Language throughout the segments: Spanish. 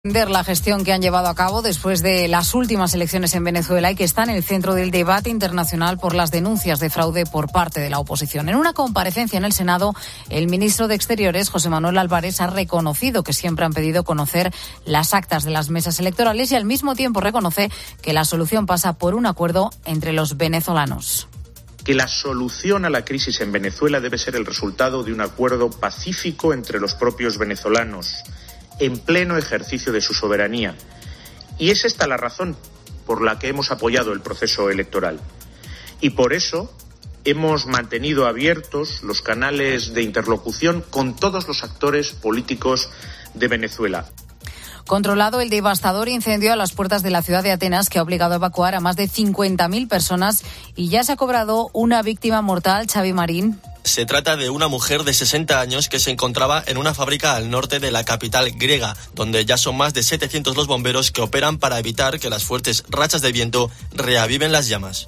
La gestión que han llevado a cabo después de las últimas elecciones en Venezuela y que está en el centro del debate internacional por las denuncias de fraude por parte de la oposición. En una comparecencia en el Senado, el ministro de Exteriores, José Manuel Álvarez, ha reconocido que siempre han pedido conocer las actas de las mesas electorales y al mismo tiempo reconoce que la solución pasa por un acuerdo entre los venezolanos. Que la solución a la crisis en Venezuela debe ser el resultado de un acuerdo pacífico entre los propios venezolanos, en pleno ejercicio de su soberanía. Y es esta la razón por la que hemos apoyado el proceso electoral. Y por eso hemos mantenido abiertos los canales de interlocución con todos los actores políticos de Venezuela. Controlado el devastador incendio a las puertas de la ciudad de Atenas que ha obligado a evacuar a más de 50.000 personas y ya se ha cobrado una víctima mortal, Xavi Marín. Se trata de una mujer de 60 años que se encontraba en una fábrica al norte de la capital griega, donde ya son más de 700 los bomberos que operan para evitar que las fuertes rachas de viento reaviven las llamas.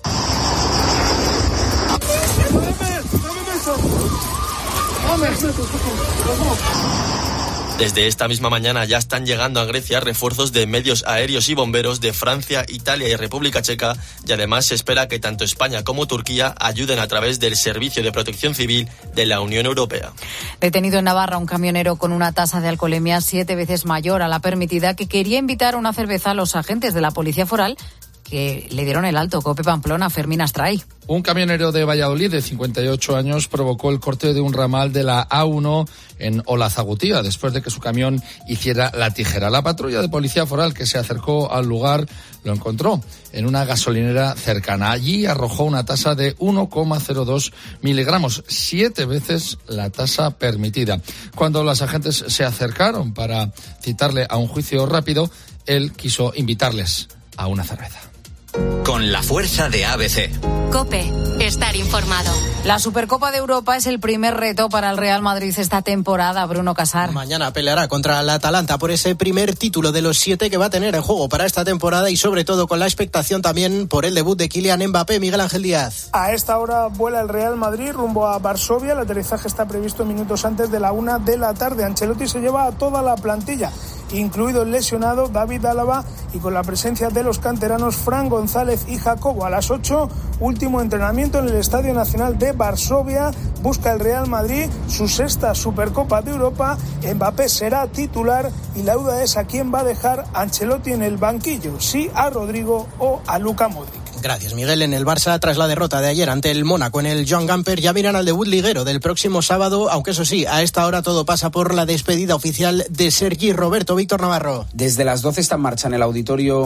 Desde esta misma mañana ya están llegando a Grecia refuerzos de medios aéreos y bomberos de Francia, Italia y República Checa, y además se espera que tanto España como Turquía ayuden a través del Servicio de Protección Civil de la Unión Europea. Detenido en Navarra un camionero con una tasa de alcoholemia 7 veces mayor a la permitida que quería invitar a una cerveza a los agentes de la Policía Foral que le dieron el alto. COPE Pamplona, Fermín Astray. Un camionero de Valladolid de 58 años provocó el corte de un ramal de la A1 en Olazagutia después de que su camión hiciera la tijera. La patrulla de Policía Foral que se acercó al lugar lo encontró en una gasolinera cercana. Allí arrojó una tasa de 1,02 miligramos, 7 veces la tasa permitida. Cuando los agentes se acercaron para citarle a un juicio rápido, él quiso invitarles a una cerveza. Con la fuerza de ABC. COPE, estar informado. La Supercopa de Europa es el primer reto para el Real Madrid esta temporada, Bruno Casar. Mañana peleará contra el Atalanta por ese primer título de los 7 que va a tener en juego para esta temporada y sobre todo con la expectación también por el debut de Kylian Mbappé. Miguel Ángel Díaz. A esta hora vuela el Real Madrid rumbo a Varsovia. El aterrizaje está previsto minutos antes de la 1 de la tarde. Ancelotti se lleva a toda la plantilla, incluido el lesionado David Álava, y con la presencia de los canteranos Fran González y Jacobo. A las 8, último entrenamiento en el Estadio Nacional de Varsovia. Busca el Real Madrid su 6ª Supercopa de Europa. Mbappé será titular y la duda es a quién va a dejar Ancelotti en el banquillo, si a Rodrigo o a Luka Modric. Gracias, Miguel. En el Barça, tras la derrota de ayer ante el Mónaco en el Joan Gamper, ya miran al debut liguero del próximo sábado, aunque eso sí, a esta hora todo pasa por la despedida oficial de Sergi Roberto. Víctor Navarro. Desde las 12 está en marcha en el auditorio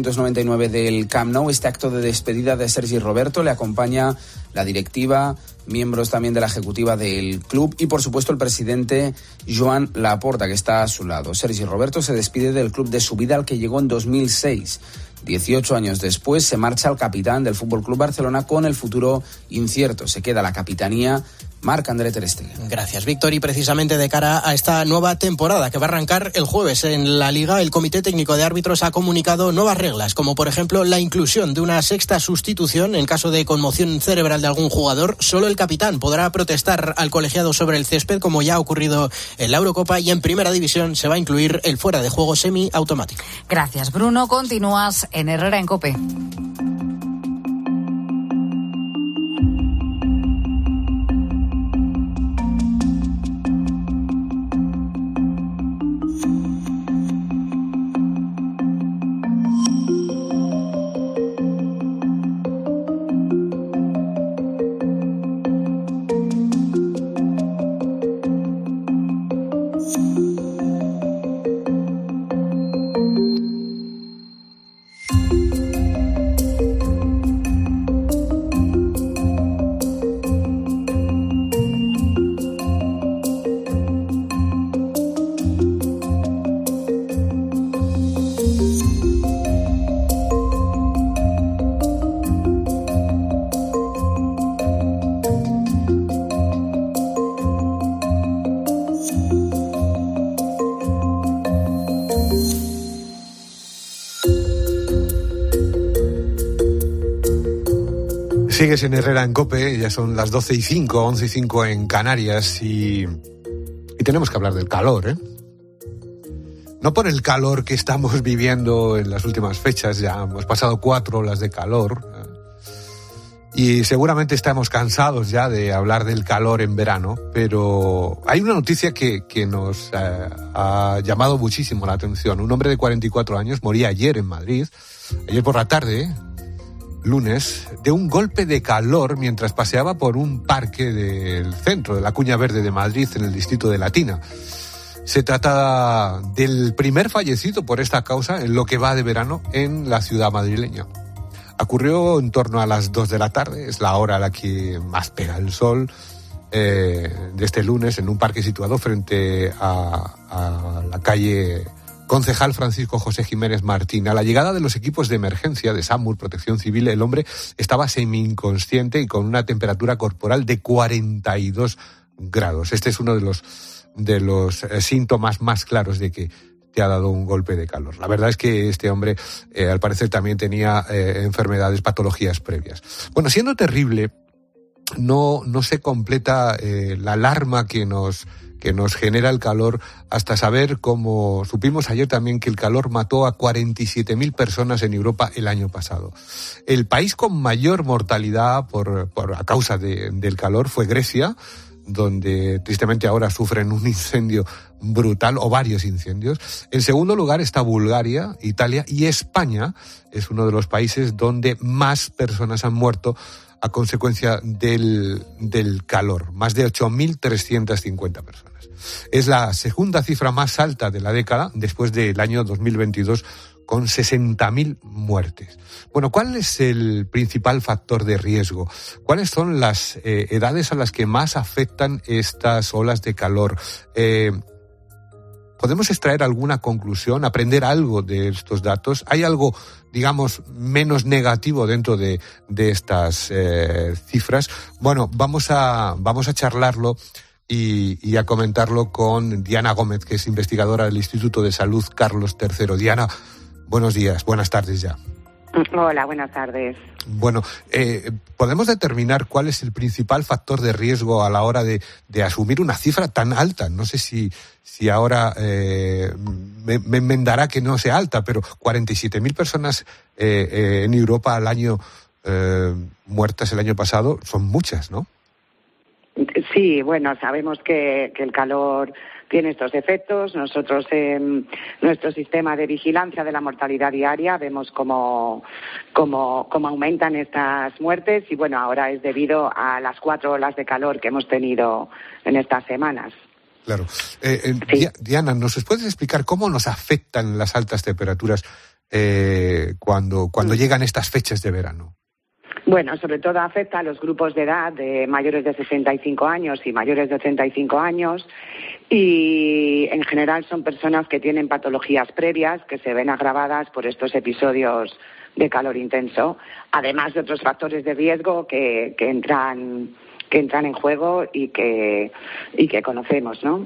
1899 del Camp Nou este acto de despedida de Sergi Roberto. Le acompaña la directiva, miembros también de la ejecutiva del club y, por supuesto, el presidente Joan Laporta, que está a su lado. Sergi Roberto se despide del club de su vida al que llegó en 2006. 18 años después se marcha el capitán del FC Barcelona con el futuro incierto. Se queda la capitanía Marc-André ter Stegen. Gracias, Víctor. Y precisamente de cara a esta nueva temporada que va a arrancar el jueves en la Liga, el Comité Técnico de Árbitros ha comunicado nuevas reglas, como por ejemplo la inclusión de una 6ª sustitución en caso de conmoción cerebral de algún jugador. Solo el capitán podrá protestar al colegiado sobre el césped, como ya ha ocurrido en la Eurocopa, y en Primera División se va a incluir el fuera de juego semiautomático. Gracias, Bruno. Continúas en Herrera en COPE. Sigues en Herrera en COPE, ya son las 12:05, 11:05 en Canarias y tenemos que hablar del calor, ¿eh? no por el calor que estamos viviendo en las últimas fechas, ya hemos pasado 4 olas de calor, y seguramente estamos cansados ya de hablar del calor en verano, pero hay una noticia que nos ha llamado muchísimo la atención. Un hombre de 44 años moría ayer en Madrid, ayer por la tarde, lunes, de un golpe de calor mientras paseaba por un parque del centro de la Cuña Verde de Madrid, en el distrito de Latina. Se trata del primer fallecido por esta causa en lo que va de verano en la ciudad madrileña. Ocurrió en torno a las 2 de la tarde, es la hora a la que más pega el sol de este lunes, en un parque situado frente a la calle Concejal Francisco José Jiménez Martín. A la llegada de los equipos de emergencia de SAMUR, Protección Civil, el hombre estaba semi-inconsciente y con una temperatura corporal de 42 grados. Este es uno de los síntomas más claros de que te ha dado un golpe de calor. La verdad es que este hombre, al parecer, también tenía enfermedades, patologías previas. Bueno, siendo terrible, no se completa la alarma que nos genera el calor hasta saber, como supimos ayer también, que el calor mató a 47.000 personas en Europa el año pasado. El país con mayor mortalidad a causa del calor fue Grecia, donde tristemente ahora sufren un incendio brutal o varios incendios. En segundo lugar está Bulgaria, Italia, y España es uno de los países donde más personas han muerto a consecuencia del calor, más de 8.350 personas. Es la segunda cifra más alta de la década, después del año 2022, con 60.000 muertes. Bueno, ¿cuál es el principal factor de riesgo? ¿Cuáles son las edades a las que más afectan estas olas de calor? ¿Podemos extraer alguna conclusión, aprender algo de estos datos? ¿Hay algo, digamos, menos negativo dentro de estas cifras? Bueno, vamos a charlarlo y a comentarlo con Diana Gómez, que es investigadora del Instituto de Salud Carlos III. Diana, buenos días, buenas tardes ya. Hola, buenas tardes. Bueno, ¿podemos determinar cuál es el principal factor de riesgo a la hora de asumir una cifra tan alta? No sé si ahora me enmendará que no sea alta, pero 47.000 personas en Europa al año muertas el año pasado son muchas, ¿no? Sí, bueno, sabemos que el calor tiene estos efectos. Nosotros en nuestro sistema de vigilancia de la mortalidad diaria vemos cómo aumentan estas muertes y bueno, ahora es debido a las 4 olas de calor que hemos tenido en estas semanas. Claro. Sí. Diana, ¿nos puedes explicar cómo nos afectan las altas temperaturas cuando llegan estas fechas de verano? Bueno, sobre todo afecta a los grupos de edad de mayores de 65 años y mayores de 85 años y en general son personas que tienen patologías previas que se ven agravadas por estos episodios de calor intenso, además de otros factores de riesgo que entran en juego y que conocemos, ¿no?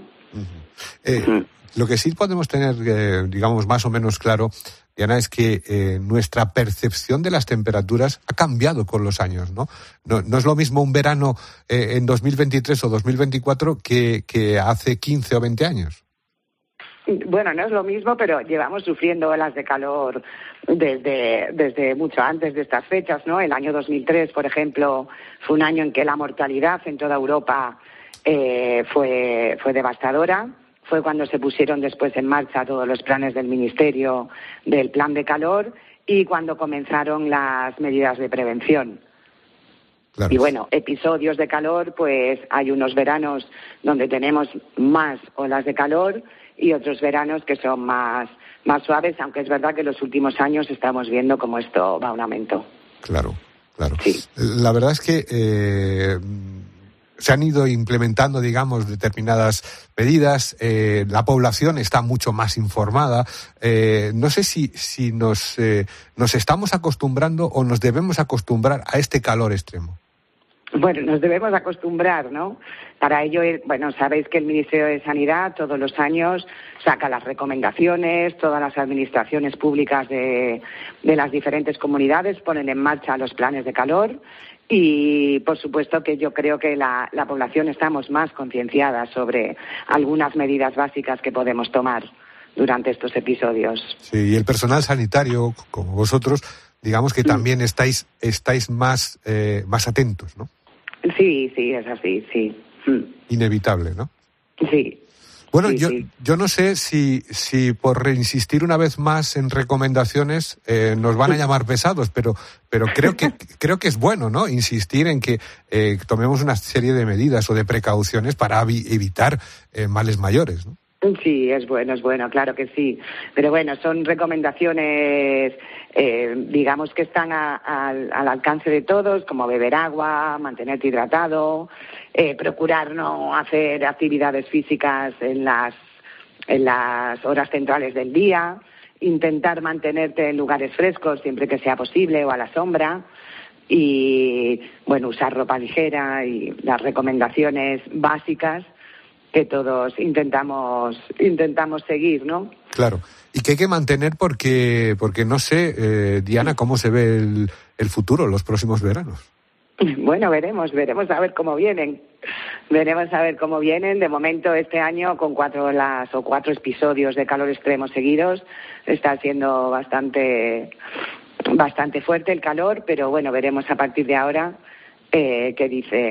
Lo que sí podemos tener, digamos, más o menos claro, Diana, es que nuestra percepción de las temperaturas ha cambiado con los años, ¿no? No es lo mismo un verano en 2023 o 2024 que hace 15 o 20 años. Bueno, no es lo mismo, pero llevamos sufriendo olas de calor desde mucho antes de estas fechas, ¿no? El año 2003, por ejemplo, fue un año en que la mortalidad en toda Europa fue devastadora. Fue cuando se pusieron después en marcha todos los planes del Ministerio del Plan de Calor y cuando comenzaron las medidas de prevención. Claro. Y bueno, episodios de calor, pues hay unos veranos donde tenemos más olas de calor y otros veranos que son más suaves, aunque es verdad que en los últimos años estamos viendo cómo esto va a un aumento. Claro. Sí. La verdad es que se han ido implementando, digamos, determinadas medidas. La población está mucho más informada. No sé si nos estamos acostumbrando o nos debemos acostumbrar a este calor extremo. Bueno, nos debemos acostumbrar, ¿no? Para ello, bueno, sabéis que el Ministerio de Sanidad todos los años saca las recomendaciones, todas las administraciones públicas de las diferentes comunidades ponen en marcha los planes de calor y, por supuesto, que yo creo que la población estamos más concienciada sobre algunas medidas básicas que podemos tomar durante estos episodios. Sí, y el personal sanitario, como vosotros, digamos que también estáis más atentos, ¿no? Sí, es así, sí. Inevitable, ¿no? Sí. Bueno, sí, yo no sé si por reinsistir una vez más en recomendaciones nos van a llamar pesados, pero creo que es bueno, ¿no? Insistir en que tomemos una serie de medidas o de precauciones para evitar males mayores, ¿no? Sí, es bueno, claro que sí. Pero bueno, son recomendaciones, digamos que están al alcance de todos, como beber agua, mantenerte hidratado, procurar no hacer actividades físicas en las horas centrales del día, intentar mantenerte en lugares frescos siempre que sea posible o a la sombra y, bueno, usar ropa ligera y las recomendaciones básicas que todos intentamos seguir, ¿no? Claro, y que hay que mantener porque no sé, Diana, cómo se ve el futuro, los próximos veranos. Bueno, veremos a ver cómo vienen. De momento, este año, con 4 episodios de calor extremo seguidos, está siendo bastante fuerte el calor, pero bueno, veremos a partir de ahora qué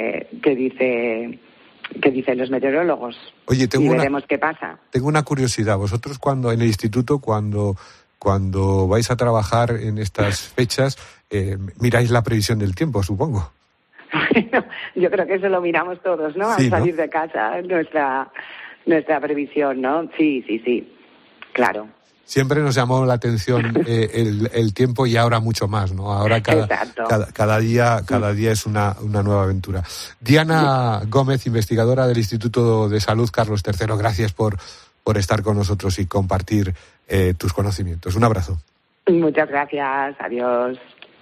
dicen los meteorólogos. Oye, veremos qué pasa. Tengo una curiosidad. Vosotros cuando en el instituto, cuando vais a trabajar en estas fechas, miráis la previsión del tiempo, supongo. Bueno, yo creo que eso lo miramos todos, ¿no? Sí, al salir ¿no? de casa, nuestra previsión, ¿no? Sí, claro. Siempre nos llamó la atención el tiempo y ahora mucho más, ¿no? Ahora cada día es una nueva aventura. Diana Gómez, investigadora del Instituto de Salud Carlos III, gracias por estar con nosotros y compartir tus conocimientos. Un abrazo. Muchas gracias. Adiós.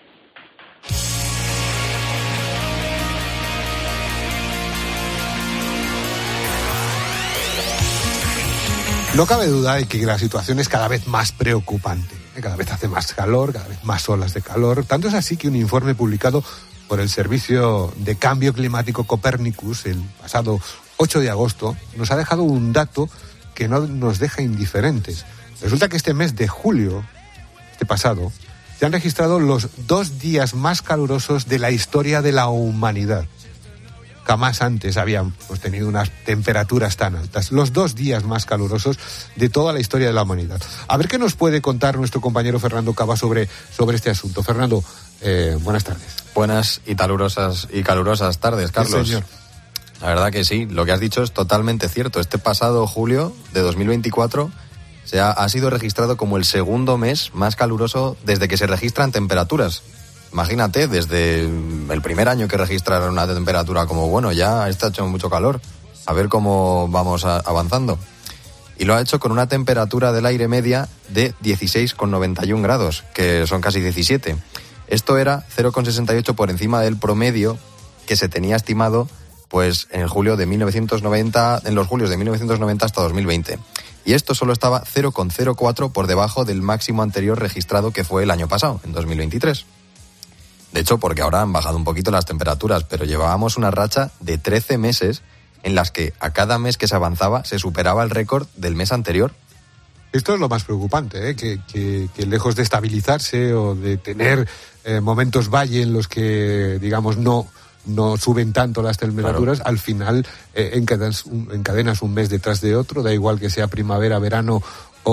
No cabe duda de que la situación es cada vez más preocupante. Cada vez hace más calor, cada vez más olas de calor. Tanto es así que un informe publicado por el Servicio de Cambio Climático Copernicus el pasado 8 de agosto nos ha dejado un dato que no nos deja indiferentes. Resulta que este mes de julio, este pasado, se han registrado los 2 días más calurosos de la historia de la humanidad. Jamás antes habíamos tenido unas temperaturas tan altas. Los 2 días más calurosos de toda la historia de la humanidad. A ver qué nos puede contar nuestro compañero Fernando Cava sobre este asunto. Fernando, buenas tardes. Buenas y calurosas tardes, Carlos. Sí, señor. La verdad que sí, lo que has dicho es totalmente cierto. Este pasado julio de 2024 ha sido registrado como el segundo mes más caluroso desde que se registran temperaturas. Imagínate, desde el primer año que registraron una temperatura como, bueno, ya está hecho mucho calor, a ver cómo vamos avanzando. Y lo ha hecho con una temperatura del aire media de 16,91 grados, que son casi 17. Esto era 0,68 por encima del promedio que se tenía estimado pues en los julios de 1990 hasta 2020. Y esto solo estaba 0,04 por debajo del máximo anterior registrado, que fue el año pasado, en 2023. De hecho, porque ahora han bajado un poquito las temperaturas, pero llevábamos una racha de 13 meses en las que a cada mes que se avanzaba se superaba el récord del mes anterior. Esto es lo más preocupante, que lejos de estabilizarse o de tener momentos valle en los que, digamos, no suben tanto las temperaturas, claro, al final encadenas un mes detrás de otro, da igual que sea primavera, verano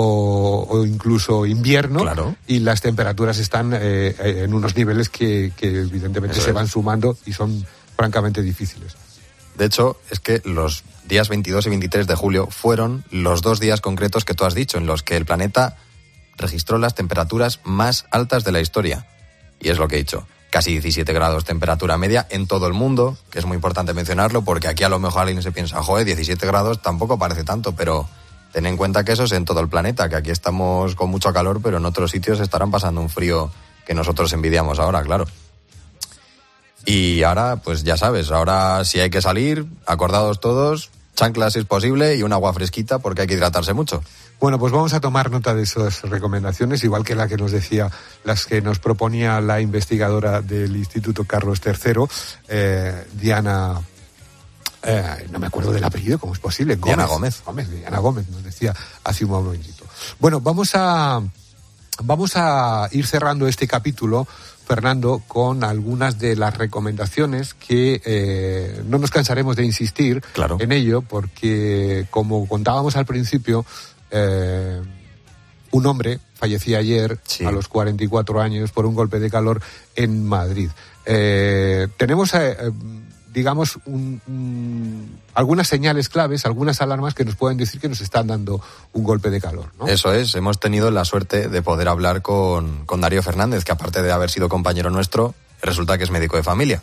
o incluso invierno, claro, y las temperaturas están en unos niveles que evidentemente se van sumando y son francamente difíciles. De hecho, es que los días 22 y 23 de julio fueron los 2 días concretos que tú has dicho, en los que el planeta registró las temperaturas más altas de la historia. Y es lo que he dicho, casi 17 grados temperatura media en todo el mundo, que es muy importante mencionarlo, porque aquí a lo mejor alguien se piensa, 17 grados tampoco parece tanto, pero ten en cuenta que eso es en todo el planeta, que aquí estamos con mucho calor, pero en otros sitios estarán pasando un frío que nosotros envidiamos ahora, claro. Y ahora, pues ya sabes, ahora si hay que salir, acordados todos, chanclas si es posible y un agua fresquita porque hay que hidratarse mucho. Bueno, pues vamos a tomar nota de esas recomendaciones, igual que la que nos decía, las que nos proponía la investigadora del Instituto Carlos III, Diana no me acuerdo del apellido, ¿cómo es posible? Diana Gómez, nos decía hace un momentito. Bueno, vamos a ir cerrando este capítulo, Fernando, con algunas de las recomendaciones que no nos cansaremos de insistir en ello, porque como contábamos al principio, un hombre fallecía ayer a los 44 años por un golpe de calor en Madrid. Tenemos, digamos, algunas señales claves, algunas alarmas que nos pueden decir que nos están dando un golpe de calor, ¿no? Eso es, hemos tenido la suerte de poder hablar con Darío Fernández, que aparte de haber sido compañero nuestro, resulta que es médico de familia.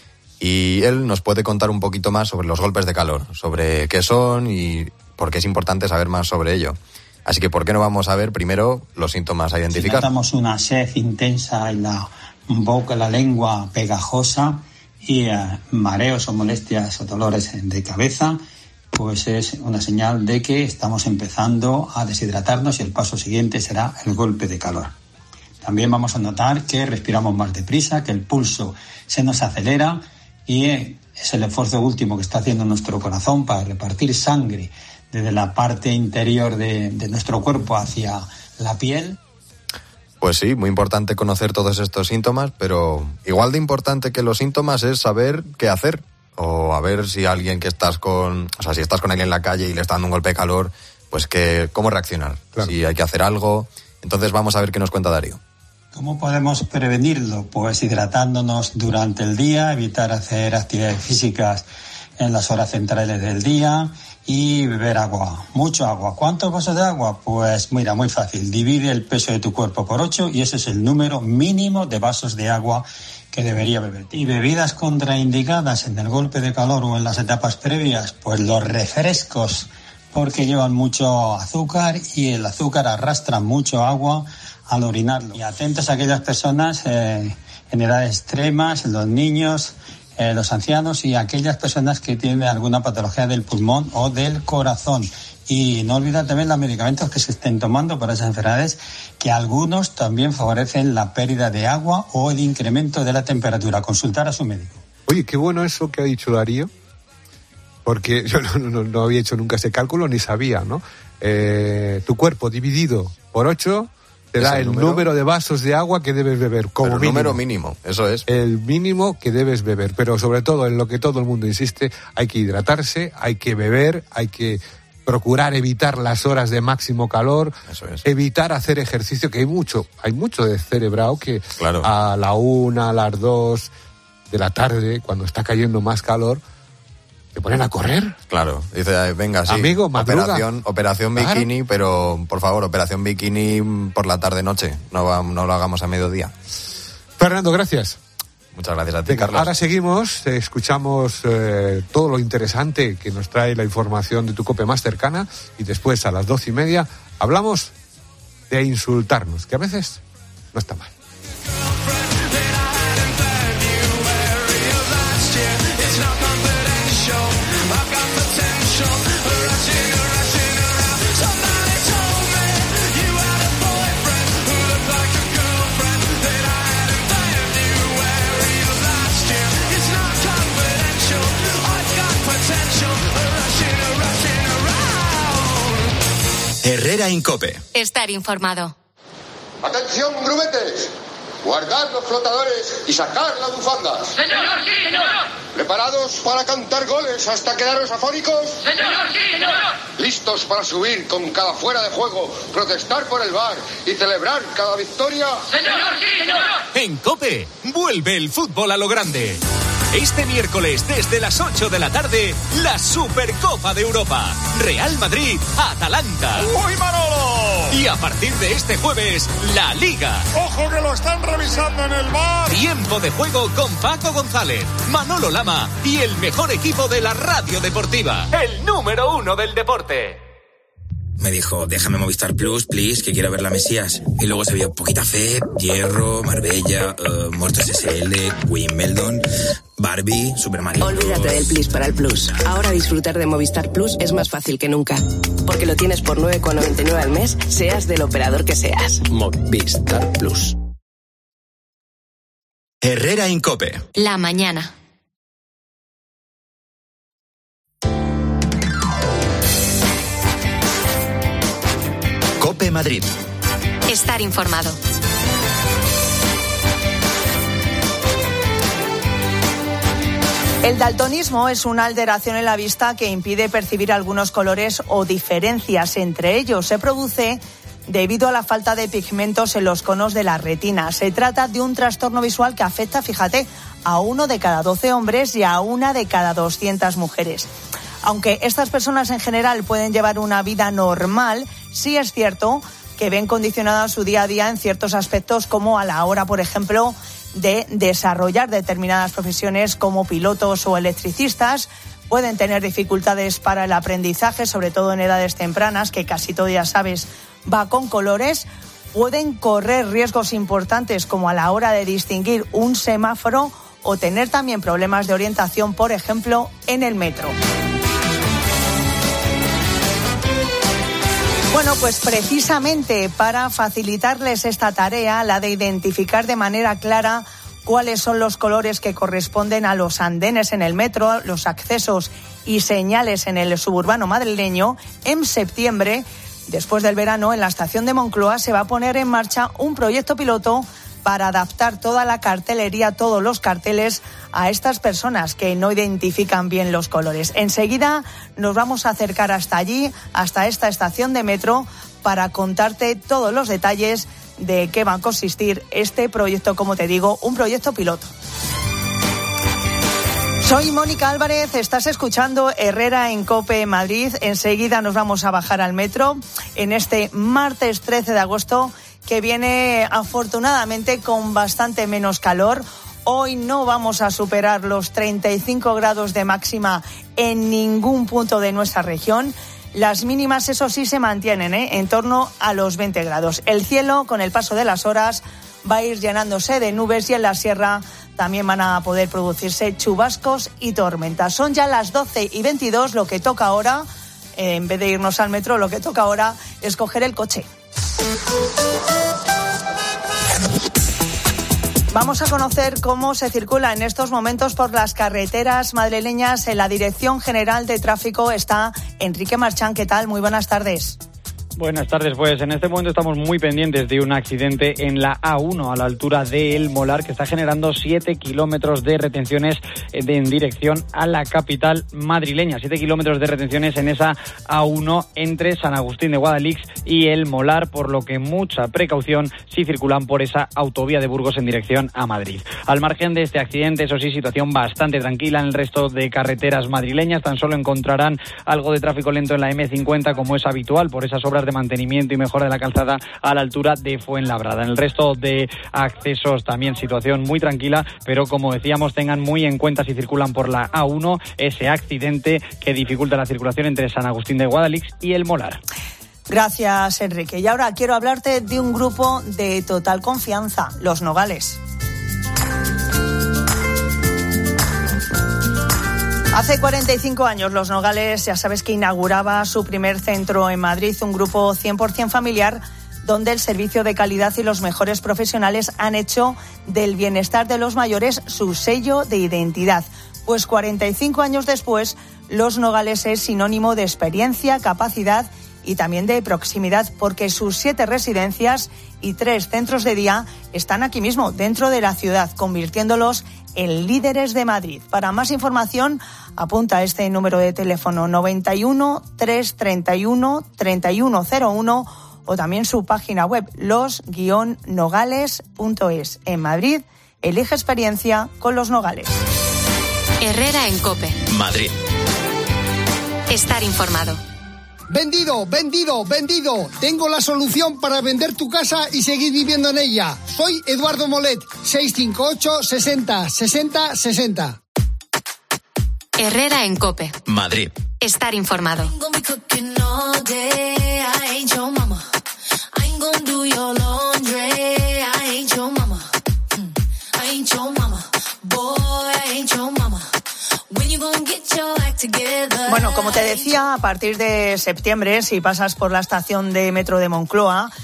Y él nos puede contar un poquito más sobre los golpes de calor, sobre qué son y por qué es importante saber más sobre ello. Así que, ¿por qué no vamos a ver primero los síntomas a identificar? Si notamos una sed intensa en la boca, la lengua pegajosa y mareos o molestias o dolores de cabeza, pues es una señal de que estamos empezando a deshidratarnos y el paso siguiente será el golpe de calor. También vamos a notar que respiramos más deprisa, que el pulso se nos acelera y es el esfuerzo último que está haciendo nuestro corazón para repartir sangre desde la parte interior de nuestro cuerpo hacia la piel. Pues sí, muy importante conocer todos estos síntomas, pero igual de importante que los síntomas es saber qué hacer. O a ver si alguien si estás con alguien en la calle y le está dando un golpe de calor, pues cómo reaccionar. Claro. Si hay que hacer algo. Entonces vamos a ver qué nos cuenta Darío. ¿Cómo podemos prevenirlo? Pues hidratándonos durante el día, evitar hacer actividades físicas en las horas centrales del día y beber agua, mucho agua. ¿Cuántos vasos de agua? Pues mira, muy fácil, divide el peso de tu cuerpo por 8 y ese es el número mínimo de vasos de agua que debería beber. Y bebidas contraindicadas en el golpe de calor o en las etapas previas, pues los refrescos, porque llevan mucho azúcar y el azúcar arrastra mucho agua al orinarlo. Y atentos a aquellas personas en edades extremas, los niños, los ancianos y aquellas personas que tienen alguna patología del pulmón o del corazón. Y no olvidar también los medicamentos que se estén tomando para esas enfermedades, que algunos también favorecen la pérdida de agua o el incremento de la temperatura. Consultar a su médico. Oye, qué bueno eso que ha dicho Darío, porque yo no había hecho nunca ese cálculo ni sabía, ¿no? Tu cuerpo dividido por 8 te da el número de vasos de agua que debes beber, como mínimo. Número mínimo, eso es. El mínimo que debes beber, pero sobre todo en lo que todo el mundo insiste, hay que hidratarse, hay que beber, hay que procurar evitar las horas de máximo calor, eso es. Evitar hacer ejercicio, que hay mucho descerebrado que a la 1, a las 2 de la tarde, cuando está cayendo más calor, te ponen a correr. Claro, dice, venga, sí, amigo, madruga. Operación bikini, pero por favor, operación bikini por la tarde-noche, no lo hagamos a mediodía. Fernando, gracias. Muchas gracias a ti, Carlos. Ahora seguimos, escuchamos todo lo interesante que nos trae la información de tu COPE más cercana y después a las 12:30 hablamos de insultarnos, que a veces no está mal. Herrera Incope. Estar informado. ¡Atención, grumetes! Guardad los flotadores y sacar la bufanda. ¡Señor, sí, señor! ¿Preparados para cantar goles hasta quedaros afónicos? ¡Señor, sí, señor! ¿Listos para subir con cada fuera de juego, protestar por el VAR y celebrar cada victoria? ¡Señor, sí, señor! En COPE, vuelve el fútbol a lo grande. Este miércoles, desde las 8 de la tarde, la Supercopa de Europa. Real Madrid, Atalanta. ¡Uy, Manolo! Y a partir de este jueves, la Liga. ¡Ojo que lo están revisando en el VAR! Tiempo de juego con Paco González, Manolo Lama y el mejor equipo de la radio deportiva. El número 1 del deporte. Me dijo, déjame Movistar Plus, please, que quiero ver la Mesías. Y luego se vio Poquita Fe, Hierro, Marbella, Muertos SL, Wimbledon, Barbie, Super Mario. Olvídate del Plus para el Plus. Ahora disfrutar de Movistar Plus es más fácil que nunca. Porque lo tienes por 9,99 al mes, seas del operador que seas. Movistar Plus. Herrera Incope. La mañana. COPE Madrid. Estar informado. El daltonismo es una alteración en la vista que impide percibir algunos colores o diferencias entre ellos. Se produce debido a la falta de pigmentos en los conos de la retina. Se trata de un trastorno visual que afecta, fíjate, a 1 de cada 12 hombres y a 1 de cada 200 mujeres. Aunque estas personas en general pueden llevar una vida normal, sí es cierto que ven condicionada su día a día en ciertos aspectos, como a la hora, por ejemplo, de desarrollar determinadas profesiones como pilotos o electricistas. Pueden tener dificultades para el aprendizaje, sobre todo en edades tempranas, que casi todo, ya sabes, va con colores. Pueden correr riesgos importantes como a la hora de distinguir un semáforo o tener también problemas de orientación, por ejemplo, en el metro. Bueno, pues precisamente para facilitarles esta tarea, la de identificar de manera clara cuáles son los colores que corresponden a los andenes en el metro, los accesos y señales en el suburbano madrileño, en septiembre, después del verano, en la estación de Moncloa se va a poner en marcha un proyecto piloto para adaptar toda la cartelería, todos los carteles, a estas personas que no identifican bien los colores. Enseguida nos vamos a acercar hasta allí, hasta esta estación de metro, para contarte todos los detalles de qué va a consistir este proyecto, como te digo, un proyecto piloto. Soy Mónica Álvarez, estás escuchando Herrera en COPE Madrid. Enseguida nos vamos a bajar al metro en este martes 13 de agosto, que viene afortunadamente con bastante menos calor. Hoy no vamos a superar los 35 grados de máxima en ningún punto de nuestra región. Las mínimas, eso sí, se mantienen en torno a los 20 grados. El cielo, con el paso de las horas, va a ir llenándose de nubes y en la sierra también van a poder producirse chubascos y tormentas. Son ya las 12:22, lo que toca ahora, en vez de irnos al metro, lo que toca ahora es coger el coche. Vamos a conocer cómo se circula en estos momentos por las carreteras madrileñas. En la Dirección General de Tráfico está Enrique Marchán. ¿Qué tal? Muy buenas tardes. Buenas tardes, pues en este momento estamos muy pendientes de un accidente en la A1 a la altura de El Molar, que está generando 7 kilómetros de retenciones en dirección a la capital madrileña. 7 kilómetros de retenciones en esa A1 entre San Agustín de Guadalix y El Molar, por lo que mucha precaución si circulan por esa autovía de Burgos en dirección a Madrid. Al margen de este accidente, eso sí, situación bastante tranquila en el resto de carreteras madrileñas. Tan solo encontrarán algo de tráfico lento en la M50, como es habitual, por esas obras de mantenimiento y mejora de la calzada a la altura de Fuenlabrada. En el resto de accesos también situación muy tranquila, pero como decíamos, tengan muy en cuenta si circulan por la A1 ese accidente que dificulta la circulación entre San Agustín de Guadalix y El Molar. Gracias, Enrique. Y ahora quiero hablarte de un grupo de total confianza, Los Nogales. Hace 45 años Los Nogales, ya sabes, que inauguraba su primer centro en Madrid, un grupo 100% familiar donde el servicio de calidad y los mejores profesionales han hecho del bienestar de los mayores su sello de identidad. Pues 45 años después, Los Nogales es sinónimo de experiencia, capacidad y también de proximidad, porque sus 7 residencias y 3 centros de día están aquí mismo, dentro de la ciudad, convirtiéndolos en líderes de Madrid. Para más información, apunta este número de teléfono 91 331 3101 o también su página web los-nogales.es. En Madrid, elige experiencia con Los Nogales. Herrera en COPE. Madrid. Estar informado. Vendido, vendido, vendido. Tengo la solución para vender tu casa y seguir viviendo en ella. Soy Eduardo Molet, 658 60 60 60. Herrera en COPE. Madrid. Estar informado. Bueno, como te decía, a partir de septiembre, si pasas por la estación de metro de Moncloa,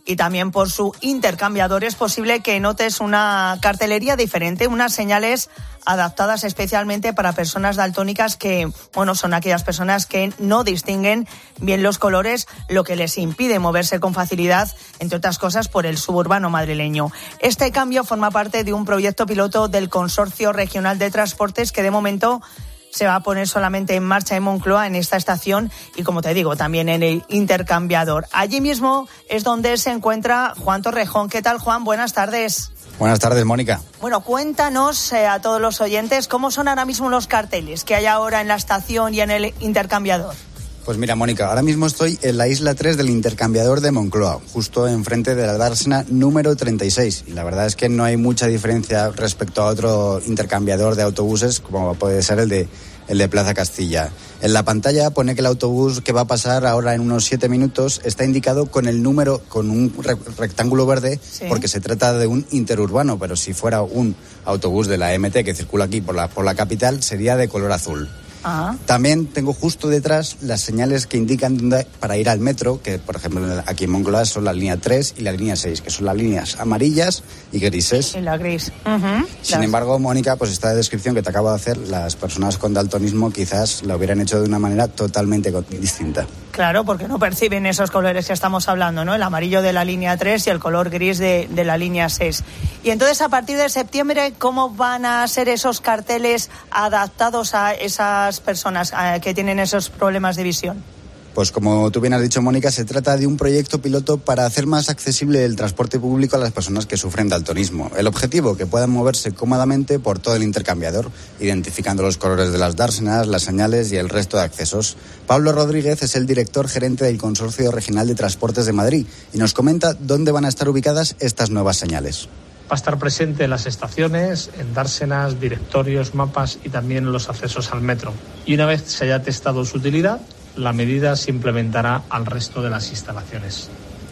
y también por su intercambiador es posible que notes una cartelería diferente, unas señales adaptadas especialmente para personas daltónicas que, son aquellas personas que no distinguen bien los colores, lo que les impide moverse con facilidad, entre otras cosas, por el suburbano madrileño. Este cambio forma parte de un proyecto piloto del Consorcio Regional de Transportes que de momento se va a poner solamente en marcha en Moncloa, en esta estación, y como te digo, también en el intercambiador. Allí mismo es donde se encuentra Juan Torrejón. ¿Qué tal, Juan? Buenas tardes. Buenas tardes, Mónica. Bueno, cuéntanos a todos los oyentes cómo son ahora mismo los carteles que hay ahora en la estación y en el intercambiador. Pues mira, Mónica, ahora mismo estoy en la isla 3 del intercambiador de Moncloa, justo enfrente de la dársena número 36. Y la verdad es que no hay mucha diferencia respecto a otro intercambiador de autobuses, como puede ser el de Plaza Castilla. En la pantalla pone que el autobús que va a pasar ahora en unos 7 minutos está indicado con el número, con un rectángulo verde, sí, porque se trata de un interurbano, pero si fuera un autobús de la MT que circula aquí por la capital, sería de color azul. También tengo justo detrás las señales que indican dónde para ir al metro, que por ejemplo aquí en Moncloa son la línea 3 y la línea 6, que son las líneas amarillas y grises. En la gris. Sin embargo, Mónica, pues esta descripción que te acabo de hacer, las personas con daltonismo quizás la hubieran hecho de una manera totalmente distinta. Claro, porque no perciben esos colores que estamos hablando, ¿no? El amarillo de la línea 3 y el color gris de la línea 6. Y entonces, a partir de septiembre, ¿cómo van a ser esos carteles adaptados a esas personas que tienen esos problemas de visión? Pues como tú bien has dicho, Mónica, se trata de un proyecto piloto para hacer más accesible el transporte público a las personas que sufren daltonismo. El objetivo, que puedan moverse cómodamente por todo el intercambiador, identificando los colores de las dársenas, las señales y el resto de accesos. Pablo Rodríguez es el director gerente del Consorcio Regional de Transportes de Madrid y nos comenta dónde van a estar ubicadas estas nuevas señales. Va a estar presente en las estaciones, en dársenas, directorios, mapas y también en los accesos al metro. Y una vez se haya testado su utilidad, la medida se implementará al resto de las instalaciones.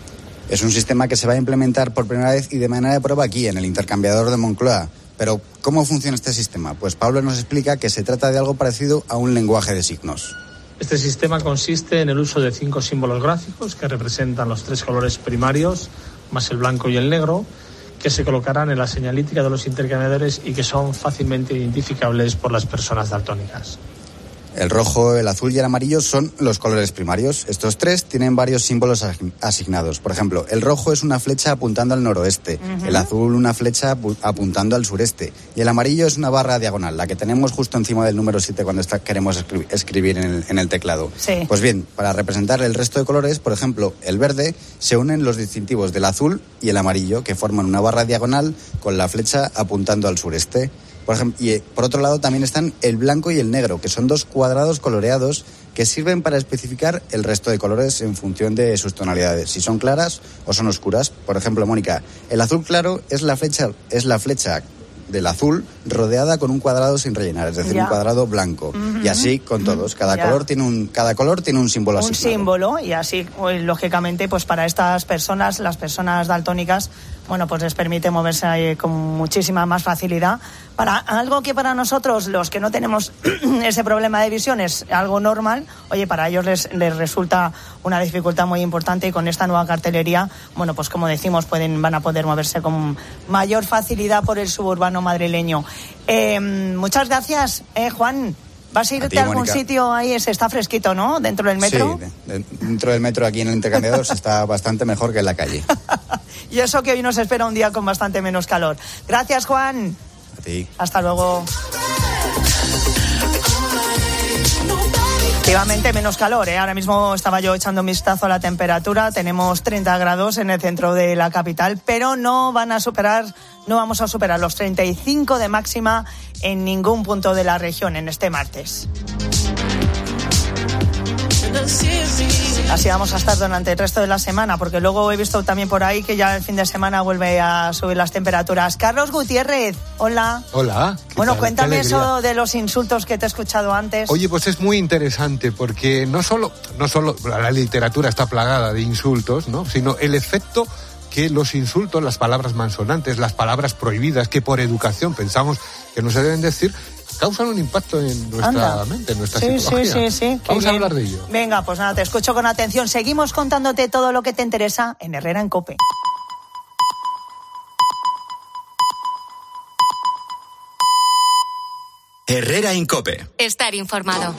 Es un sistema que se va a implementar por primera vez y de manera de prueba aquí, en el intercambiador de Moncloa. Pero, ¿cómo funciona este sistema? Pues Pablo nos explica que se trata de algo parecido a un lenguaje de signos. Este sistema consiste en el uso de 5 símbolos gráficos que representan los 3 colores primarios, más el blanco y el negro, que se colocarán en la señalítica de los intercambiadores y que son fácilmente identificables por las personas daltónicas. El rojo, el azul y el amarillo son los colores primarios. Estos 3 tienen varios símbolos asignados. Por ejemplo, el rojo es una flecha apuntando al noroeste, el azul una flecha apuntando al sureste y el amarillo es una barra diagonal, la que tenemos justo encima del número 7 cuando queremos escribir en el teclado. Sí. Pues bien, para representar el resto de colores, por ejemplo, el verde, se unen los distintivos del azul y el amarillo, que forman una barra diagonal con la flecha apuntando al sureste. Por ejemplo, y por otro lado también están el blanco y el negro, que son 2 cuadrados coloreados que sirven para especificar el resto de colores en función de sus tonalidades, si son claras o son oscuras. Por ejemplo, Mónica, el azul claro es la flecha del azul rodeada con un cuadrado sin rellenar, es decir, un cuadrado blanco. Y así con todos. Cada color tiene un símbolo asignado. Un símbolo, y así, lógicamente, pues para estas personas, las personas daltónicas, pues les permite moverse con muchísima más facilidad. Para algo que para nosotros, los que no tenemos ese problema de visión, es algo normal, para ellos les resulta una dificultad muy importante, y con esta nueva cartelería, pues como decimos, van a poder moverse con mayor facilidad por el suburbano madrileño. Muchas gracias, Juan. ¿Vas a irte a algún sitio ahí? Se está fresquito, ¿no? ¿Dentro del metro? Sí, dentro del metro aquí en el intercambiador se está bastante mejor que en la calle. Y eso que hoy nos espera un día con bastante menos calor. Gracias, Juan. A ti. Hasta luego. Efectivamente, menos calor, ¿eh? Ahora mismo estaba yo echando un vistazo a la temperatura. Tenemos 30 grados en el centro de la capital, pero no vamos a superar los 35 de máxima en ningún punto de la región en este martes. Así vamos a estar durante el resto de la semana, porque luego he visto también por ahí que ya el fin de semana vuelve a subir las temperaturas. Carlos Gutiérrez, hola. Hola. Bueno, cuéntame eso de los insultos que te he escuchado antes. Oye, pues es muy interesante, porque no solo la literatura está plagada de insultos, ¿no? Sino el efecto que los insultos, las palabras malsonantes, las palabras prohibidas, que por educación pensamos que no se deben decir, causan un impacto en nuestra mente, en nuestra sí, psicología. Sí. Vamos a hablar de ello. Venga, pues nada, te escucho con atención. Seguimos contándote todo lo que te interesa en Herrera en COPE. Herrera en COPE. Estar informado.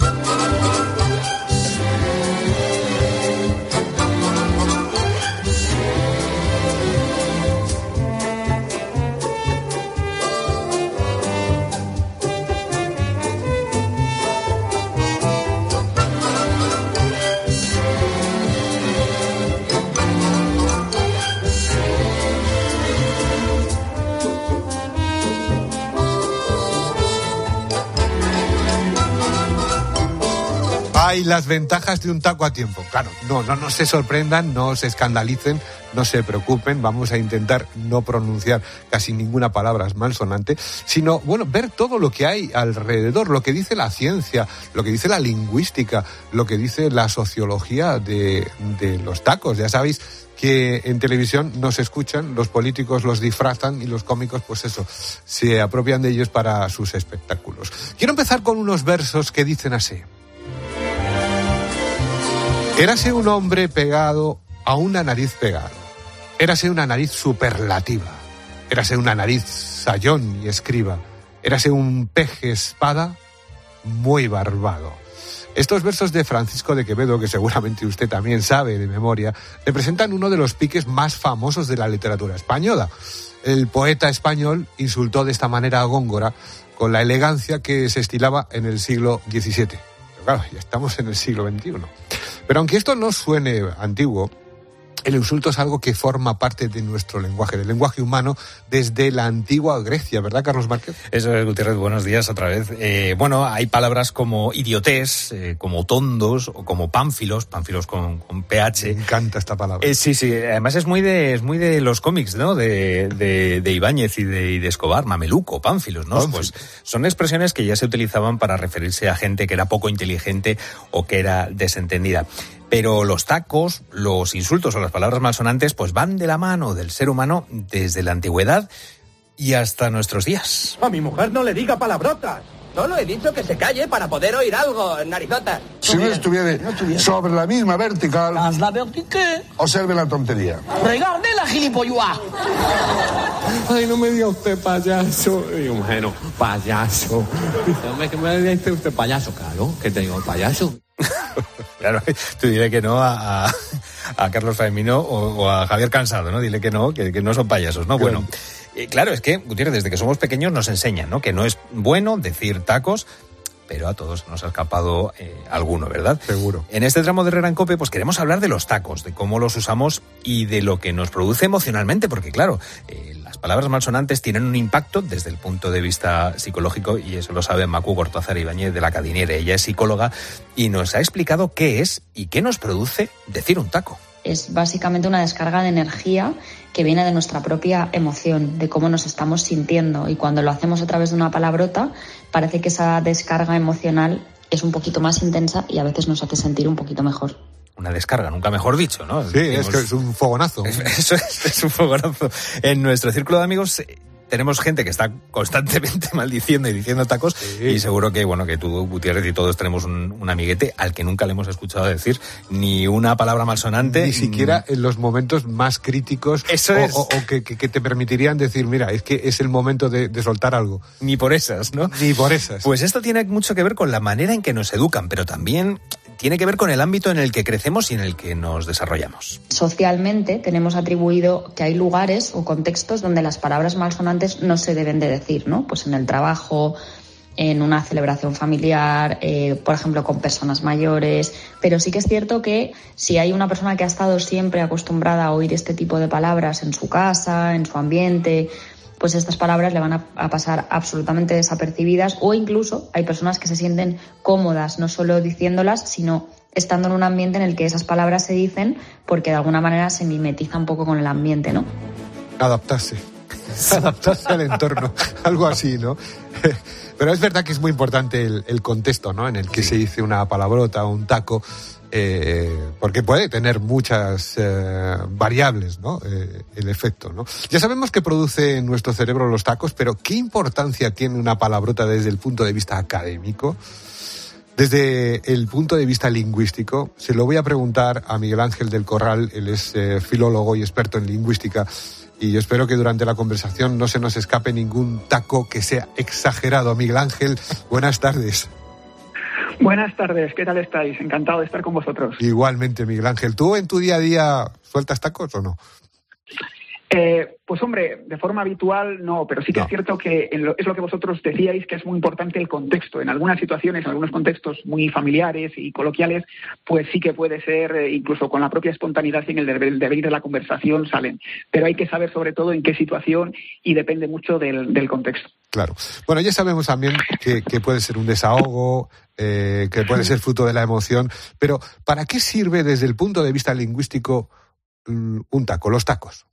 Hay las ventajas de un taco a tiempo. Claro, no se sorprendan, no se escandalicen, no se preocupen. Vamos a intentar no pronunciar casi ninguna palabra malsonante, sino, ver todo lo que hay alrededor, lo que dice la ciencia, lo que dice la lingüística, lo que dice la sociología de los tacos. Ya sabéis que en televisión nos escuchan, los políticos los disfrazan y los cómicos, se apropian de ellos para sus espectáculos. Quiero empezar con unos versos que dicen así. Érase un hombre pegado a una nariz pegada. Érase una nariz superlativa. Érase una nariz sayón y escriba. Érase un peje espada muy barbado. Estos versos de Francisco de Quevedo, que seguramente usted también sabe de memoria, representan uno de los piques más famosos de la literatura española. El poeta español insultó de esta manera a Góngora con la elegancia que se estilaba en el siglo XVII. Pero claro, ya estamos en el siglo XXI. Pero aunque esto no suene antiguo, el insulto es algo que forma parte de nuestro lenguaje, del lenguaje humano desde la antigua Grecia, ¿verdad, Carlos Márquez? Eso es, Gutiérrez, buenos días otra vez. Hay palabras como idiotés, como tondos o como pánfilos con PH. Me encanta esta palabra. Sí, además es muy de los cómics, ¿no? De Ibáñez y de Escobar, mameluco, pánfilos, ¿no? Pues son expresiones que ya se utilizaban para referirse a gente que era poco inteligente o que era desentendida. Pero los tacos, los insultos o las palabras malsonantes pues van de la mano del ser humano desde la antigüedad y hasta nuestros días. A mi mujer no le diga palabrotas. Solo he dicho que se calle para poder oír algo, narizota. Si no estuviera sobre la misma vertical... ¿La vertical? Observe la tontería. ¡Regarde la gilipolluá! Ay, no me diga usted payaso. Digo, bueno, payaso. Dice, que me diga usted payaso, claro, que te digo payaso. Claro, tú dile que no a Carlos Faemino o a Javier Cansado, ¿no? Dile que no son payasos, ¿no? Bueno, claro, es que, Gutiérrez, desde que somos pequeños nos enseñan, ¿no? Que no es bueno decir tacos, pero a todos nos ha escapado alguno, ¿verdad? Seguro. En este tramo de Herrera en COPE, pues queremos hablar de los tacos, de cómo los usamos y de lo que nos produce emocionalmente, porque claro, las palabras malsonantes tienen un impacto desde el punto de vista psicológico y eso lo sabe Macu Cortázar Ibáñez de la Cadiniere. Ella es psicóloga y nos ha explicado qué es y qué nos produce decir un taco. Es básicamente una descarga de energía que viene de nuestra propia emoción, de cómo nos estamos sintiendo. Y cuando lo hacemos a través de una palabrota, parece que esa descarga emocional es un poquito más intensa y a veces nos hace sentir un poquito mejor. Una descarga, nunca mejor dicho, ¿no? Sí, es que es un fogonazo. Eso es un fogonazo. En nuestro círculo de amigos tenemos gente que está constantemente maldiciendo y diciendo tacos, sí. Y seguro que, que tú, Gutiérrez, y todos tenemos un amiguete al que nunca le hemos escuchado decir ni una palabra malsonante. Ni siquiera en los momentos más críticos. Eso es. O que te permitirían decir, mira, es que es el momento de soltar algo. Ni por esas, ¿no? Ni por esas. Pues esto tiene mucho que ver con la manera en que nos educan, pero también tiene que ver con el ámbito en el que crecemos y en el que nos desarrollamos. Socialmente tenemos atribuido que hay lugares o contextos donde las palabras malsonantes no se deben de decir, ¿no? Pues en el trabajo, en una celebración familiar, por ejemplo, con personas mayores. Pero sí que es cierto que si hay una persona que ha estado siempre acostumbrada a oír este tipo de palabras en su casa, en su ambiente, pues estas palabras le van a pasar absolutamente desapercibidas, o incluso hay personas que se sienten cómodas no solo diciéndolas, sino estando en un ambiente en el que esas palabras se dicen porque de alguna manera se mimetiza un poco con el ambiente, ¿no? Adaptarse al entorno, algo así, ¿no? Pero es verdad que es muy importante el contexto, ¿no? En el que se dice una palabrota o un taco. porque puede tener muchas variables, ¿no? El efecto, ¿no? Ya sabemos que produce en nuestro cerebro los tacos, pero ¿qué importancia tiene una palabrota desde el punto de vista académico? Desde el punto de vista lingüístico, se lo voy a preguntar a Miguel Ángel del Corral. Él es filólogo y experto en lingüística, y yo espero que durante la conversación no se nos escape ningún taco que sea exagerado. Miguel Ángel, buenas tardes. Buenas tardes, ¿qué tal estáis? Encantado de estar con vosotros. Igualmente, Miguel Ángel. ¿Tú en tu día a día sueltas tacos o no? Pues hombre, de forma habitual no, pero sí que es cierto que es lo que vosotros decíais, que es muy importante el contexto. En algunas situaciones, en algunos contextos muy familiares y coloquiales, pues sí que puede ser, incluso con la propia espontaneidad y en el devenir de la conversación salen. Pero hay que saber sobre todo en qué situación y depende mucho del contexto. Claro. Bueno, ya sabemos también que puede ser un desahogo, que puede ser fruto de la emoción, pero ¿para qué sirve desde el punto de vista lingüístico un taco, los tacos?